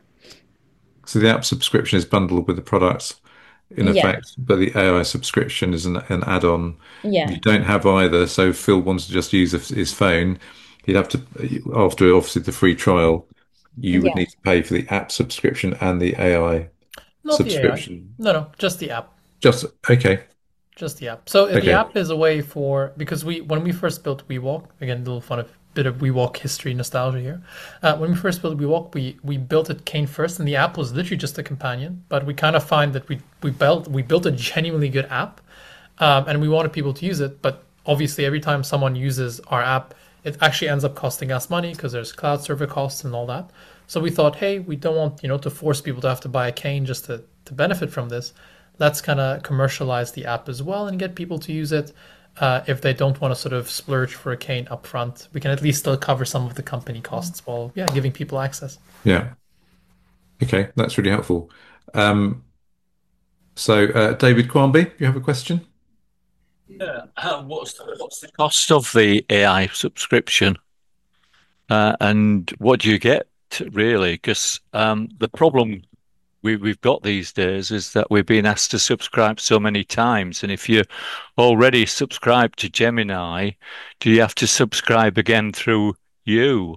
So the app subscription is bundled with the product in Yeah, effect, but the A I subscription is an, an add-on. If yeah, you don't have either, so if Phil wants to just use his phone, he'd have to, after obviously the free trial, you would yeah. need to pay for the app subscription and the A I not the A I. subscription. No, no, just the app. Just okay, Just the app. So uh, the okay, app is a way for because we when we first built WeWalk, again, a little fun of bit of WeWalk history nostalgia here. Uh, when we first built WeWalk, we we built it cane first, and the app was literally just a companion. But we kind of find that we we built we built a genuinely good app, um, and we wanted people to use it. But obviously, every time someone uses our app, it actually ends up costing us money because there's cloud server costs and all that. So we thought, hey, we don't want you know to force people to have to buy a cane just to to benefit from this. Let's kind of commercialize the app as well and get people to use it. Uh, if they don't want to sort of splurge for a cane upfront, we can at least still cover some of the company costs while, yeah, giving people access. yeah, okay, that's really helpful. Um, so uh, David Quamby, you have a question? Yeah. Uh, what's the, what's the cost of the A I subscription? Uh, and what do you get really? Because um, the problem we, we've got these days is that we're being asked to subscribe so many times. And if you're already subscribed to Gemini, do you have to subscribe again through you?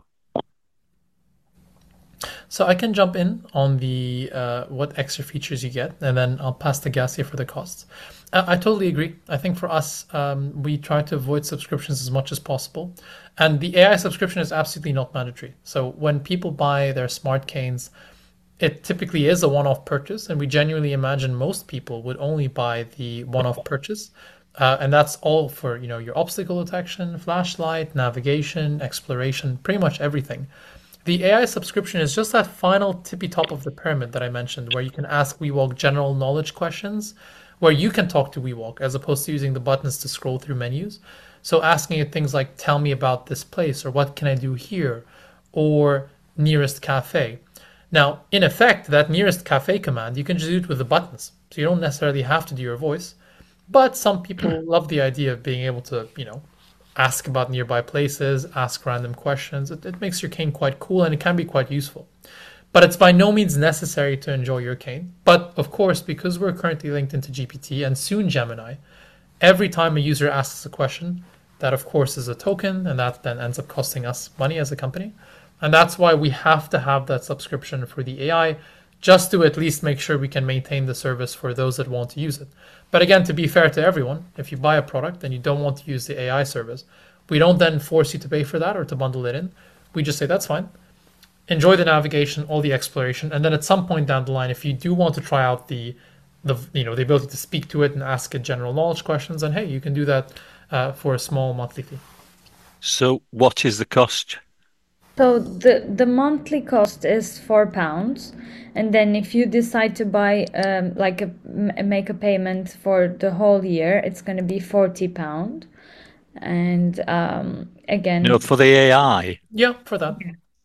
So I can jump in on the uh, what extra features you get, and then I'll pass to Gassia for the costs. Uh, I totally agree. I think for us, um, we try to avoid subscriptions as much as possible, and the A I subscription is absolutely not mandatory. So when people buy their smart canes, it typically is a one-off purchase, and we genuinely imagine most people would only buy the one-off purchase. Uh, and that's all for you know your obstacle detection, flashlight, navigation, exploration, pretty much everything. The A I subscription is just that final tippy top of the pyramid that I mentioned, where you can ask WeWalk general knowledge questions, where you can talk to WeWalk as opposed to using the buttons to scroll through menus. So asking it things like, tell me about this place, or what can I do here, or nearest cafe. Now, in effect, that nearest cafe command, you can just do it with the buttons. So you don't necessarily have to do your voice. But some people love the idea of being able to, you know, ask about nearby places, ask random questions. It, it makes your cane quite cool and it can be quite useful. but it's by no means necessary to enjoy your cane. But of course, because we're currently linked into G P T and soon Gemini, every time a user asks a question, that of course is a token, and that then ends up costing us money as a company. And that's why we have to have that subscription for the A I, just to at least make sure we can maintain the service for those that want to use it. But again, to be fair to everyone, if you buy a product and you don't want to use the A I service, we don't then force you to pay for that or to bundle it in. We just say, that's fine. Enjoy the navigation, all the exploration, and then at some point down the line, if you do want to try out the, the you know, the ability to speak to it and ask it general knowledge questions, then hey, you can do that uh, for a small monthly fee. So, what is the cost? So the the monthly cost is four pounds, and then if you decide to buy um, like a make a payment for the whole year, it's going to be forty pound. And um, again, No, for the A I. Yeah, for that.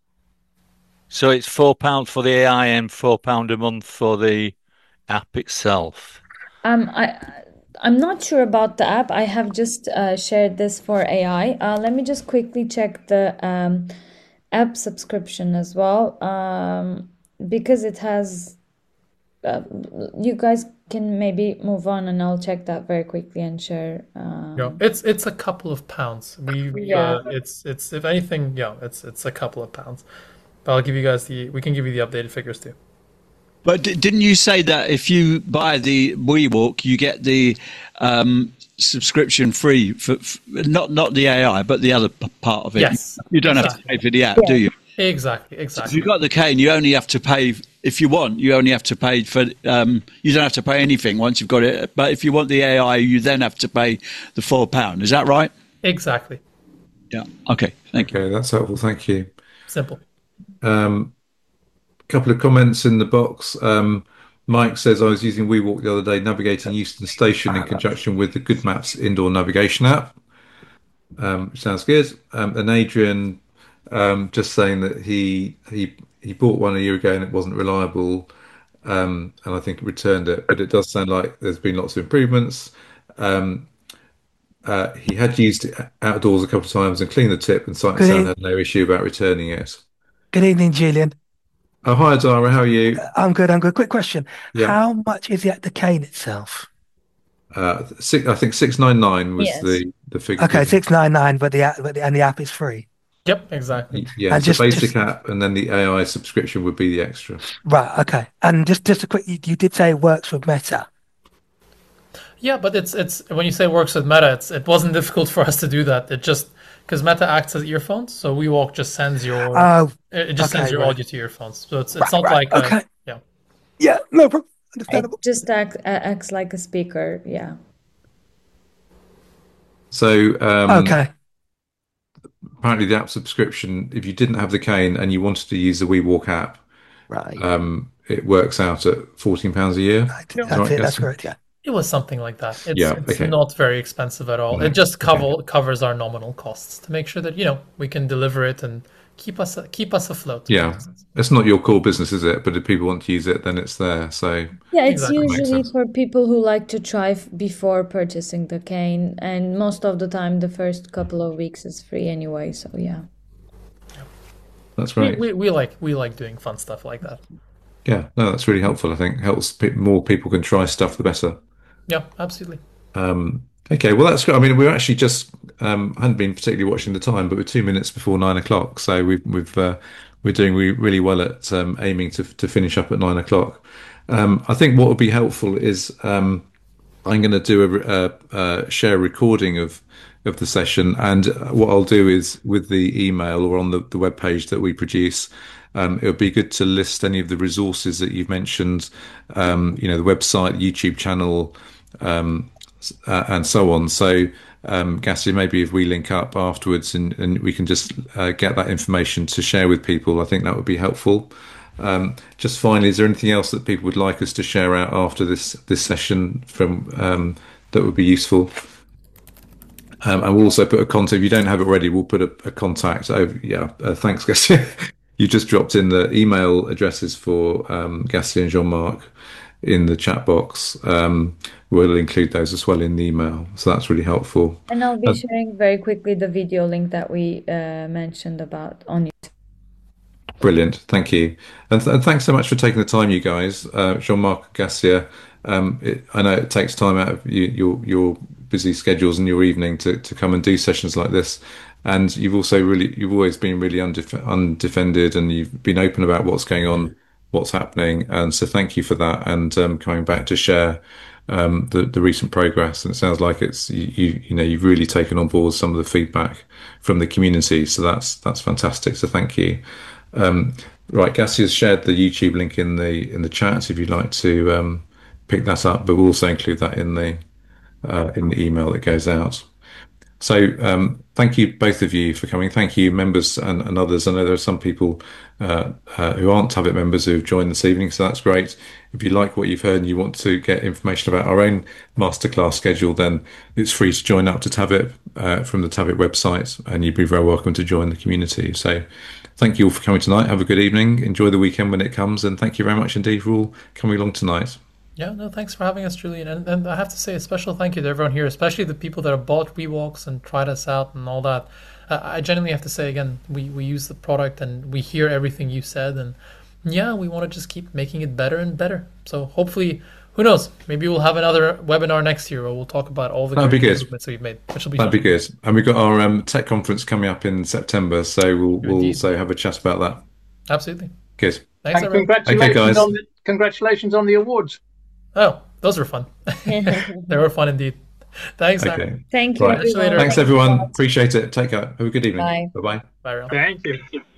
So it's four pound for the A I and four pound a month for the app itself. Um, I I'm not sure about the app. I have just uh, shared this for A I. Uh, let me just quickly check the um, app subscription as well, um, because it has. Uh, you guys can maybe move on, and I'll check that very quickly and share. Um, Yeah, it's it's a couple of pounds. We Yeah. uh, it's it's if anything, yeah, it's it's a couple of pounds. But I'll give you guys the we can give you the updated figures too. But d- didn't you say that if you buy the WeWalk, you get the um, subscription free for, for not not the A I, but the other p- part of it? Yes, You don't have to exactly. pay for the app, Yeah. do you? Exactly, If exactly. you've got the cane, you only have to pay if you want. You only have to pay for. Um, you don't have to pay anything once you've got it. But if you want the A I, you then have to pay the four pound. Is that right? Exactly. Yeah. Okay. Thank you. Okay, that's helpful. Thank you. Simple. Um, couple of comments in the box. Um, Mike says, I was using WeWalk the other day, navigating Euston Station in conjunction with the Good Maps indoor navigation app. Um, which sounds good. Um, and Adrian um, just saying that he he he bought one a year ago and it wasn't reliable, um, and I think returned it. But it does sound like there's been lots of improvements. Um, uh, he had used it outdoors a couple of times and cleaned the tip, and Sight and Good, Sound e- had no issue about returning it. good evening, Julian. Oh, hi, Adara. How are you? I'm good. I'm good. Quick question. Yeah. How much is the, the cane itself? Uh, six, I think six nine nine was Yes. the the figure. Okay, six nine nine, but the app, but the, and the app is free. Yep, exactly. Yeah, And it's a just- basic just- app, and then the A I subscription would be the extra. Right. Okay. And just just a quick, you, you did say it works with Meta. Yeah, but it's it's when you say works with Meta, it's it wasn't difficult for us to do that. It just because Meta acts as earphones, so WeWalk just sends your Oh, it it just okay, sends your right. audio to your phones. So it's it's Right, not right, like a, okay. yeah. yeah, no problem. It Understandable. just act, uh, acts like a speaker. Yeah. So um, Okay. apparently the app subscription, if you didn't have the cane and you wanted to use the WeWalk app, Right. um, it works out at fourteen pounds a year. Right. Yeah. That's Right, it. That's Gaston? correct. Yeah. It was something like that. It's, Yeah, it's okay. not very expensive at all. No, It just okay. cover, covers our nominal costs to make sure that you know we can deliver it and keep us keep us afloat. Yeah, it's not your core business, is it? But if people want to use it, then it's there. So Yeah, it's Exactly. Makes usually sense. for people who like to try f- before purchasing the cane, and most of the time, the first couple of weeks is free anyway. So yeah. that's We, great. we we like we like doing fun stuff like that. Yeah, no, that's really helpful. I think helps pe more people can try stuff, the better. Yeah, absolutely. Um, okay, well that's good. I mean, we're actually just um, hadn't been particularly watching the time, but we're two minutes before nine o'clock, so we've we've uh, we're doing re really well at um, aiming to to finish up at nine o'clock. Um, I think what would be helpful is um, I'm going to do a, a, a share recording of of the session, and what I'll do is with the email or on the, the web page that we produce. Um, it would be good to list any of the resources that you've mentioned, um, you know, the website, YouTube channel, um, uh, and so on. So, um, Gassi, maybe if we link up afterwards and, and we can just uh, get that information to share with people, I think that would be helpful. Um, just finally, is there anything else that people would like us to share out after this this session from um, that would be useful? Um, and we'll also put a contact. If you don't have it already, we'll put a, a contact over. Yeah, uh, thanks, Gassi. You just dropped in the email addresses for um, Gassi and Jean-Marc in the chat box. Um, we'll include those as well in the email. So that's really helpful. And I'll be Uh, sharing very quickly the video link that we uh, mentioned about on YouTube. Brilliant. Thank you. And, th- and thanks so much for taking the time, you guys. Uh, Jean-Marc, Gassia, um, it, I know it takes time out of you, your your busy schedules and your evening to, to come and do sessions like this. And you've also really, you've always been really undef- undefended, and you've been open about what's going on, what's happening. And so thank you for that. And um, coming back to share um, the, the recent progress. And it sounds like it's, you, you, you know, you've really taken on board some of the feedback from the community. So that's, that's fantastic. So thank you. Um, right, Gassi has shared the YouTube link in the in the chat if you'd like to um, pick that up, but we'll also include that in the uh, in the email that goes out. So um, thank you both of you for coming. Thank you, members and, and others. I know there are some people uh, uh, who aren't TAVIT members who have joined this evening, so that's great. If you like what you've heard and you want to get information about our own masterclass schedule, then it's free to join up to TAVIT uh, from the TAVIT website, and you'd be very welcome to join the community. So thank you all for coming tonight. Have a good evening. Enjoy the weekend when it comes, and thank you very much indeed for all coming along tonight. Yeah, no, thanks for having us, Julian. And, and I have to say a special thank you to everyone here, especially the people that have bought WeWalks and tried us out and all that. Uh, I genuinely have to say, again, we, we use the product and we hear everything you said. And yeah, we want to just keep making it better and better. So hopefully, who knows, maybe we'll have another webinar next year where we'll talk about all the That'd be good. improvements that we've made, which will be That'd fun. be good. And we've got our um, tech conference coming up in September, so we'll, we'll also have a chat about that. Absolutely. Good. Thanks, and everyone. congratulations, Okay, guys. on the, congratulations on the awards. Oh, those were fun. They were fun indeed. Thanks. Okay. Aaron. Thank you, Right. everyone. Thanks, everyone. Appreciate it. Take care. Have a good evening. Bye. Bye-bye. Bye, everyone. Thank you.